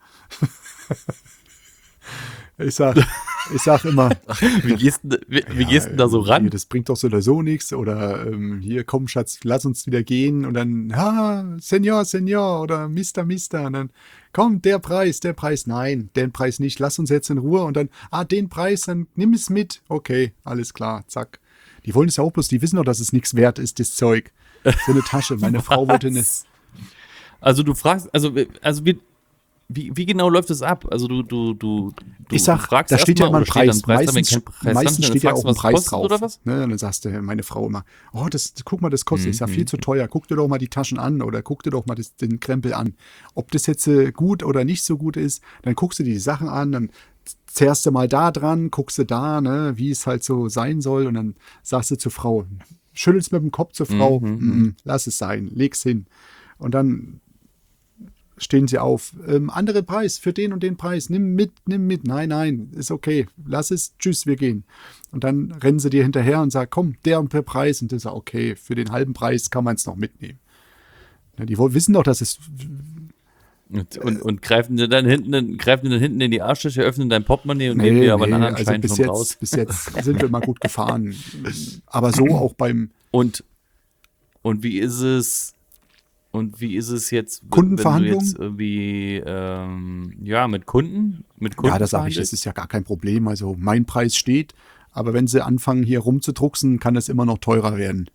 Ich sag, ich sag immer. Wie gehst du wie, wie ja, gehst du da so ran? Hier, das bringt doch so oder so nichts. Oder ähm, hier, komm, Schatz, lass uns wieder gehen. Und dann, ha, Senor, Senor oder Mister, Mister. Und dann, komm, der Preis, der Preis. Nein, den Preis nicht. Lass uns jetzt in Ruhe. Und dann, ah, den Preis, dann nimm es mit. Okay, alles klar, zack. Die wollen es ja auch bloß, die wissen doch, dass es nichts wert ist, das Zeug. So eine Tasche. Meine Frau wollte eine. Also du fragst, also, also wir. Wie, wie genau läuft das ab? Also du, du, du, du ich sag, du fragst da steht ja immer ein Preis. Preis Meistens, dann, Preis meistens steht ja auch ein Preis drauf. Oder was? Ne, dann sagst du meine Frau immer, oh, das, guck mal, das kostet, Mhm. ist ja viel zu teuer. Guck dir doch mal die Taschen an oder guck dir doch mal das, den Krempel an. Ob das jetzt äh, gut oder nicht so gut ist, dann guckst du dir die Sachen an, dann zerrst du mal da dran, guckst du da, ne, wie es halt so sein soll und dann sagst du zur Frau, schüttelst mit dem Kopf zur Frau, Mhm. mhm, lass es sein, leg's hin. Und dann stehen sie auf. Ähm, andere Preis für den und den Preis. Nimm mit, nimm mit. Nein, nein, ist okay. Lass es. Tschüss, wir gehen. Und dann rennen sie dir hinterher und sagen, komm, der und der Preis. Und du sagst, okay, für den halben Preis kann man es noch mitnehmen. Ja, die wissen doch, dass es. Und, und, und greifen dir dann hinten, greifen dir dann hinten in die Arschtasche, öffnen dein Portemonnaie und Nee, nehmen dir aber nee, einen anderen also Schein bis schon jetzt, raus. bis jetzt sind wir mal gut gefahren. Aber so auch beim Und, und wie ist es, und wie ist es jetzt, wenn- Kundenverhandlung? wenn du jetzt irgendwie, ähm, ja, mit Kunden, mit Kunden Ja, das sage ich, verhandelst? das ist ja gar kein Problem. Also mein Preis steht, Aber wenn sie anfangen, hier rumzudrucksen, kann es immer noch teurer werden.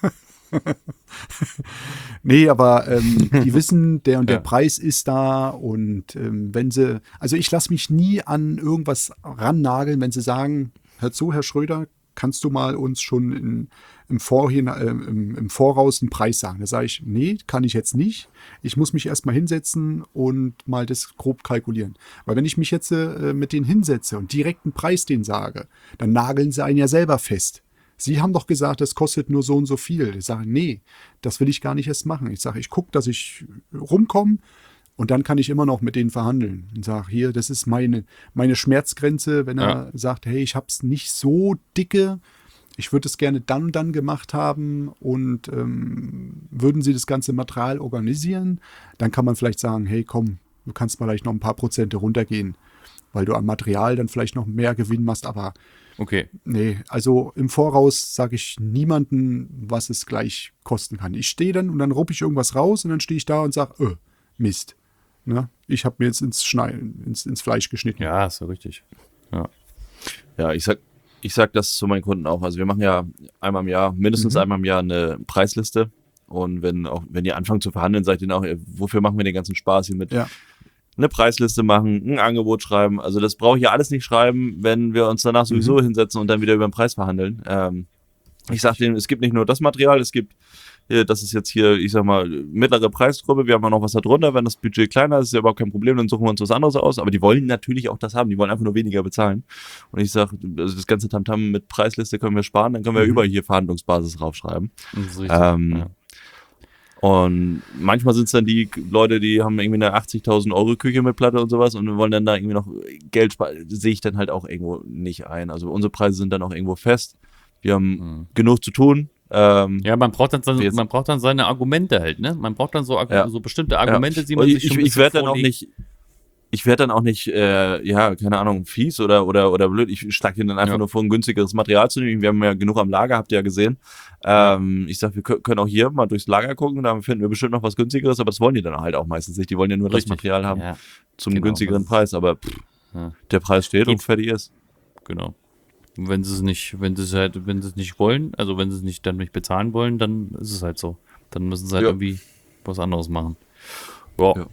Nee, aber ähm, die wissen, der und der Ja. Preis ist da und ähm, wenn sie, also ich lasse mich nie an irgendwas rannageln, wenn sie sagen, hör zu, Herr Schröder, kannst du mal uns schon in, im, Vorhin, äh, im, im Voraus einen Preis sagen? Da sage ich, nee, kann ich jetzt nicht. Ich muss mich erstmal hinsetzen und mal das grob kalkulieren. Weil wenn ich mich jetzt äh, mit denen hinsetze und direkt einen Preis denen sage, dann nageln sie einen ja selber fest. Sie haben doch gesagt, das kostet nur so und so viel. Ich sage, nee, das will ich gar nicht erst machen. Ich sage, ich gucke, dass ich rumkomme und dann kann ich immer noch mit denen verhandeln. Und sage, hier, das ist meine, meine Schmerzgrenze, wenn er Ja. sagt, hey, ich habe es nicht so dicke, ich würde es gerne dann und dann gemacht haben und ähm, würden Sie das ganze Material organisieren, dann kann man vielleicht sagen, hey, komm, du kannst vielleicht noch ein paar Prozente runtergehen, weil du am Material dann vielleicht noch mehr Gewinn machst, aber Okay. nee, also im Voraus sage ich niemandem, was es gleich kosten kann. Ich stehe dann und dann ruppe ich irgendwas raus und dann stehe ich da und sage, öh, Mist. Ne? Ich habe mir jetzt ins, Schneiden, ins, ins Fleisch geschnitten. Ja, ist ja richtig. Ja. Ja, ich sag, ich sag das zu meinen Kunden auch. Also wir machen ja einmal im Jahr, mindestens Mhm. einmal im Jahr eine Preisliste. Und wenn auch, wenn ihr anfangt zu verhandeln, sagt ihr auch, ey, wofür machen wir den ganzen Spaß hier mit? Ja. Eine Preisliste machen, ein Angebot schreiben. Also das brauche ich ja alles nicht schreiben, wenn wir uns danach sowieso hinsetzen und dann wieder über den Preis verhandeln. Ähm, ich sag denen, es gibt nicht nur das Material, es gibt, äh, das ist jetzt hier, ich sag mal, mittlere Preisgruppe, wir haben auch noch was da drunter, wenn das Budget kleiner ist, ist ja überhaupt kein Problem, dann suchen wir uns was anderes aus, aber die wollen natürlich auch das haben, die wollen einfach nur weniger bezahlen. Und ich sag, also das ganze Tamtam mit Preisliste können wir sparen, dann können wir Mhm. überall hier Verhandlungsbasis draufschreiben. Das ist richtig. Ähm, ja. Und manchmal sind es dann die Leute, die haben irgendwie eine achtzigtausend Euro Küche mit Platte und sowas und wollen dann da irgendwie noch Geld sparen. Sehe ich dann halt auch irgendwo nicht ein. Also unsere Preise sind dann auch irgendwo fest. Wir haben Mhm. genug zu tun. Ähm, Ja, man braucht dann, seine- Jetzt- man braucht dann seine Argumente halt, ne? Man braucht dann so, Argu- Ja. so bestimmte Argumente, ja. die man Und sich ich, schon ein ich, ich bisschen werde dann auch vorlegt. nicht, ich werde dann auch nicht, äh, ja, keine Ahnung, fies oder oder oder blöd. Ich schlage ihnen dann einfach Ja. nur vor, ein günstigeres Material zu nehmen. Wir haben ja genug am Lager, habt ihr ja gesehen. Ähm, ich sag, wir kö- können auch hier mal durchs Lager gucken, da finden wir bestimmt noch was günstigeres, aber das wollen die dann halt auch meistens nicht. Die wollen ja nur Richtig. das Material haben Ja, zum genau, günstigeren das ist- Preis, aber pff, ja, der Preis steht und Geht. fertig ist. genau. Und wenn sie es nicht, wenn sie es halt, wenn sie es nicht wollen, also wenn sie es nicht dann nicht bezahlen wollen, dann ist es halt so. Dann müssen sie halt Ja. irgendwie was anderes machen. Ja. Ja.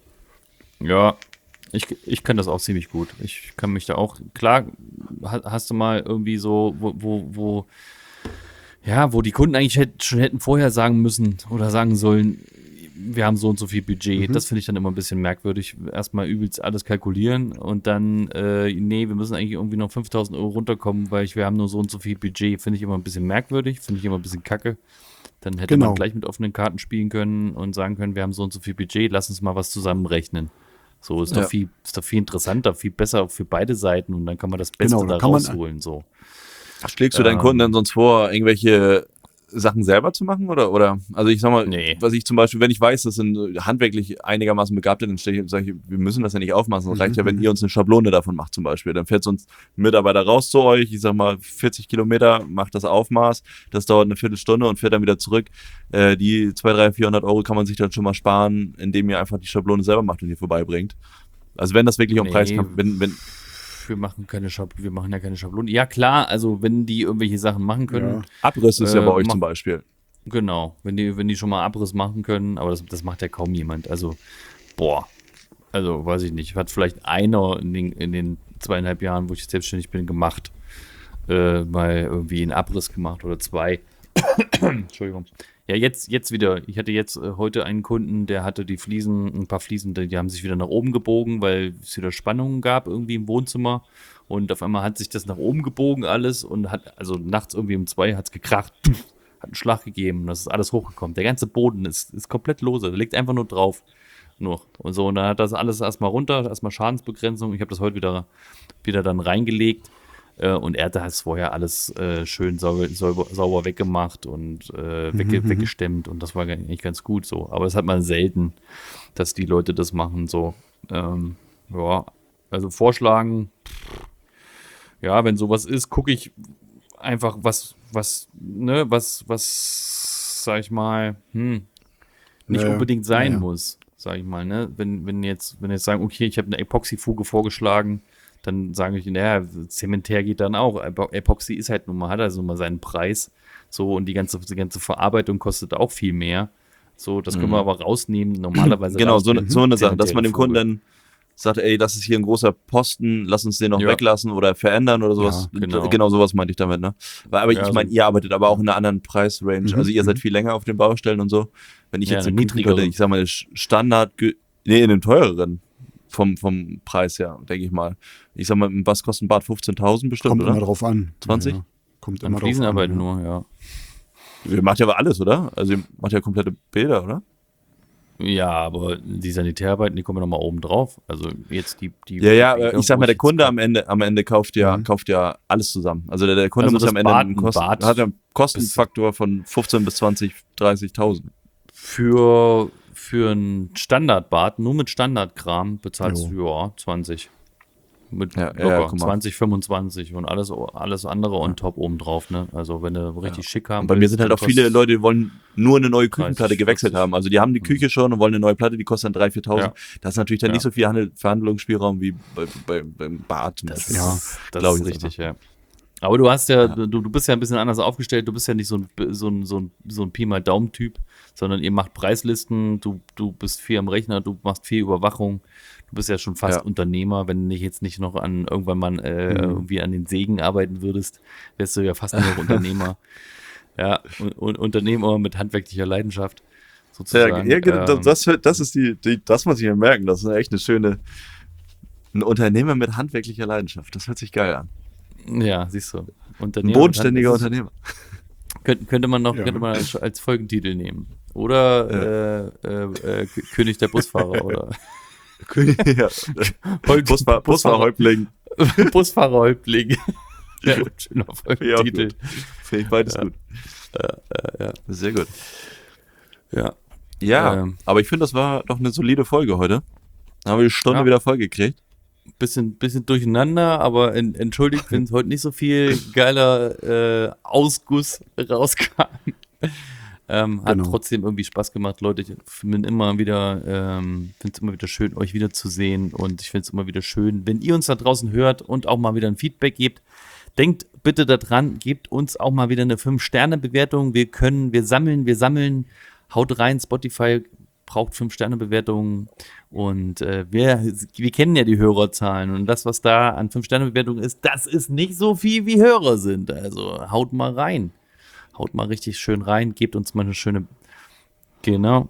Ja, ich, ich kann das auch ziemlich gut. Ich kann mich da auch, klar, ha- hast du mal irgendwie so, wo, wo, wo ja, wo die Kunden eigentlich hätt, schon hätten vorher sagen müssen oder sagen sollen, wir haben so und so viel Budget. Das finde ich dann immer ein bisschen merkwürdig. Erstmal übelst alles kalkulieren und dann, äh, nee, wir müssen eigentlich irgendwie noch fünftausend Euro runterkommen, weil ich, wir haben nur so und so viel Budget. Finde ich immer ein bisschen merkwürdig, finde ich immer ein bisschen kacke. Dann hätte Genau. man gleich mit offenen Karten spielen können und sagen können, wir haben so und so viel Budget, lass uns mal was zusammenrechnen. So ist Ja. doch viel, ist doch viel interessanter, viel besser für beide Seiten und dann kann man das Beste Genau, da da kann man- rausholen. So. Schlägst du deinen Ähm. Kunden dann sonst vor, irgendwelche Sachen selber zu machen? Oder, oder, also ich sag mal, Nee. was ich zum Beispiel, wenn ich weiß, das sind handwerklich einigermaßen Begabte, dann stelle ich, sage ich, wir müssen das ja nicht aufmachen. Es reicht ja, wenn ihr uns eine Schablone davon macht zum Beispiel. Dann fährt so ein Mitarbeiter raus zu euch, ich sag mal vierzig Kilometer, macht das Aufmaß, das dauert eine Viertelstunde und fährt dann wieder zurück. Äh, die zweihundert, dreihundert, vierhundert Euro kann man sich dann schon mal sparen, indem ihr einfach die Schablone selber macht und hier vorbeibringt. Also wenn das wirklich um Nee. Preis kommt, wenn, wenn, Wir machen keine Schab wir machen ja keine Schablone. Ja klar, also wenn die irgendwelche Sachen machen können, Ja. Abriss ist ja Äh, bei euch mach- zum Beispiel. genau, wenn die, wenn die schon mal Abriss machen können, aber das, das macht ja kaum jemand. Also, boah, also weiß ich nicht, hat vielleicht einer in den, in den zweieinhalb Jahren, wo ich jetzt selbstständig bin, gemacht, äh, mal irgendwie einen Abriss gemacht oder zwei. Entschuldigung. Ja, jetzt, jetzt wieder. Ich hatte jetzt äh, heute einen Kunden, der hatte die Fliesen, ein paar Fliesen, die, die haben sich wieder nach oben gebogen, weil es wieder Spannungen gab irgendwie im Wohnzimmer. Und auf einmal hat sich das nach oben gebogen alles und hat, also nachts irgendwie um zwei hat es gekracht, hat einen Schlag gegeben, das ist alles hochgekommen. Der ganze Boden ist, ist komplett lose, der liegt einfach nur drauf. Nur. Und so, und dann hat das alles erstmal runter, erstmal Schadensbegrenzung. Ich habe das heute wieder, wieder dann reingelegt. Äh, und er hat das vorher alles äh, schön sauber, sauber, sauber weggemacht und äh, wegge weggestemmt und das war eigentlich ganz gut so. Aber es hat man selten, dass die Leute das machen so. Ähm, ja, also vorschlagen, ja, wenn sowas ist, gucke ich einfach, was, was, ne, was, was, sag ich mal, hm, nicht Ja, ja. unbedingt sein Ja, ja. muss, sag ich mal, ne? Wenn, wenn jetzt, wenn jetzt sagen, okay, ich habe eine Epoxyfuge vorgeschlagen, dann sage ich, naja, Zementär geht dann auch. Epo- Epoxy ist halt nun mal, hat also mal seinen Preis. So, und die ganze, die ganze Verarbeitung kostet auch viel mehr. So, das können wir aber rausnehmen. Normalerweise Genau, reicht so, eine- so eine Sache, dass man dem Zementäre Kunden dann sagt, ey, das ist hier ein großer Posten, lass uns den noch Ja. weglassen oder verändern oder sowas. Ja, genau. genau sowas meinte ich damit, ne? Weil, aber Ja, ich so- meine, ihr arbeitet aber auch in einer anderen Preisrange. Mhm, Also ihr seid mhm. viel länger auf den Baustellen und so. Wenn ich Ja, jetzt eine eine niedrigere. niedrigere, ich sag mal, Standard, nee, in dem teureren vom, vom Preis her, denke ich mal. Ich sag mal, was kostet ein Bad? fünfzehntausend bestimmt, Kommt oder? immer drauf an. zwanzig? Ja, kommt An immer drauf an. Fliesenarbeit Ja. nur, ja. Ihr macht ja aber alles, oder? Also ihr macht ja komplette Bilder, oder? Ja, aber die Sanitärarbeiten, die kommen nochmal oben drauf. Also jetzt die, die Ja, ja, Bilder, aber ich sag wo mal, der jetzt Kunde grad- am Ende, am Ende kauft ja, Mhm. kauft ja alles zusammen. Also der, der Kunde Also muss das am Ende Bad- einen ein Kosten, Bad hat ja einen Kostenfaktor von fünfzehn bis zwanzig, dreißigtausend. Für, für ein Standardbad, nur mit Standardkram, bezahlst Jo. du ja zwanzig. Mit Ja, ja, locker, ja, guck mal. zwanzig, fünfundzwanzig und alles, alles andere on top oben drauf, ne? Also wenn du richtig schick haben Und bei mir willst, sind halt dann auch viele kostet- Leute, die wollen nur eine neue Küchenplatte dreißig, gewechselt vierzig. haben. Also die haben die Küche schon und wollen eine neue Platte, die kostet dann dreitausend, viertausend. Das ist natürlich dann Ja. nicht so viel Handel, Verhandlungsspielraum wie bei, bei, beim Bad zum Das Beispiel. Ja, ist, das glaub ist ich richtig, ja. Aber du hast ja, Ja. Du, du bist ja ein bisschen anders aufgestellt, du bist ja nicht so ein, so ein, so ein, so ein Pi mal Daumen-Typ, sondern ihr macht Preislisten, du, du bist viel am Rechner, du machst viel Überwachung, du bist ja schon fast Ja. Unternehmer, wenn du nicht jetzt nicht noch an irgendwann mal äh, Mhm. irgendwie an den Sägen arbeiten würdest, wärst du ja fast nur noch Unternehmer. Ja, und, und Unternehmer mit handwerklicher Leidenschaft, Ja, sozusagen. ja, genau, Ähm, das, das ist die, die, das muss ich mir merken. Das ist echt eine schöne, ein Unternehmer mit handwerklicher Leidenschaft. Das hört sich geil an. ja, siehst du. Ein Unternehmer bodenständiger mit Hand- Unternehmer. Könnte, könnte man noch Ja. könnte man als, als Folgentitel nehmen. Oder äh, äh, äh, K- König der Busfahrer oder ja. Holg- Busfahr Busfahrerhäuptling. Busfahrerhäuptling. Ja, schöner Ja, Folgentitel. Finde ich beides Ja. gut. Sehr gut. Ja. Ja, Ähm. aber ich finde, das war doch eine solide Folge heute. Da haben wir die Stunde Ja. wieder voll gekriegt. Bisschen, bisschen durcheinander, aber en, entschuldigt, wenn heute nicht so viel geiler äh, Ausguss rauskam. Ähm, hat Genau. trotzdem irgendwie Spaß gemacht, Leute. Ich bin immer wieder, ähm, finde es immer wieder schön, euch wiederzusehen, und ich finde es immer wieder schön, wenn ihr uns da draußen hört und auch mal wieder ein Feedback gebt. Denkt bitte daran, gebt uns auch mal wieder eine fünf Sterne Bewertung. Wir können, wir sammeln, wir sammeln. Haut rein, Spotify braucht fünf Sterne Bewertungen, und äh, wir, wir kennen ja die Hörerzahlen, und das, was da an fünf Sterne Bewertungen ist, das ist nicht so viel, wie Hörer sind. Also haut mal rein. Haut mal richtig schön rein, gebt uns mal eine schöne. Genau.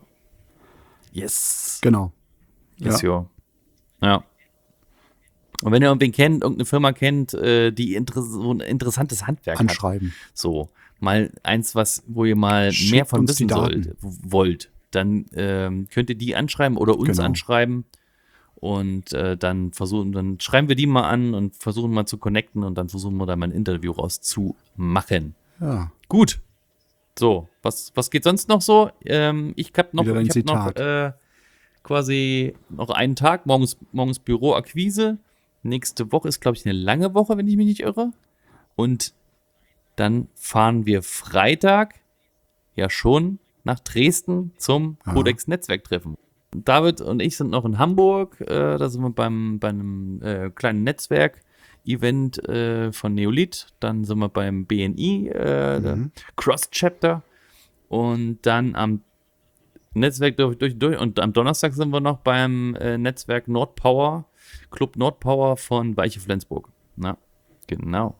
Yes. Genau. Yes, Ja. ja. Ja. Und wenn ihr irgendwen kennt, irgendeine Firma kennt, äh, die inter so ein interessantes Handwerk hat, Anschreiben. so, mal eins, was, wo ihr mal Schickt mehr von uns die wissen Daten. sollt, wollt, dann ähm, könnt ihr die anschreiben oder uns Genau. anschreiben, und äh, dann versuchen, dann schreiben wir die mal an und versuchen mal zu connecten, und dann versuchen wir da mal ein Interview rauszumachen. Ja. Gut. So, was, was geht sonst noch so? Ähm, ich hab noch, Wieder dein ich hab noch Zitat. äh, quasi noch einen Tag, morgens, morgens Büroakquise. Nächste Woche ist, glaube ich, eine lange Woche, wenn ich mich nicht irre. Und dann fahren wir Freitag ja schon nach Dresden zum Aha. Codex-Netzwerktreffen. David und ich sind noch in Hamburg. Äh, da sind wir beim, bei einem äh, kleinen Netzwerk-Event äh, von Neolith. Dann sind wir beim B N I, äh, der Mhm. Cross-Chapter. Und dann am Netzwerk durch, durch, durch. Und am Donnerstag sind wir noch beim äh, Netzwerk Nordpower, Club Nordpower von Weiche Flensburg. Na, genau.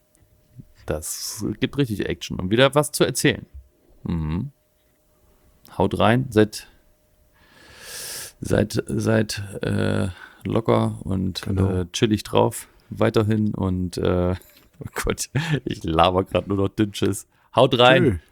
Das gibt richtig Action und wieder was zu erzählen. Mhm. Haut rein, seid, seid, seid äh, locker und Genau. äh, chillig drauf weiterhin, und äh, oh Gott, ich laber gerade nur noch Dünnsches. Haut rein. Tschö.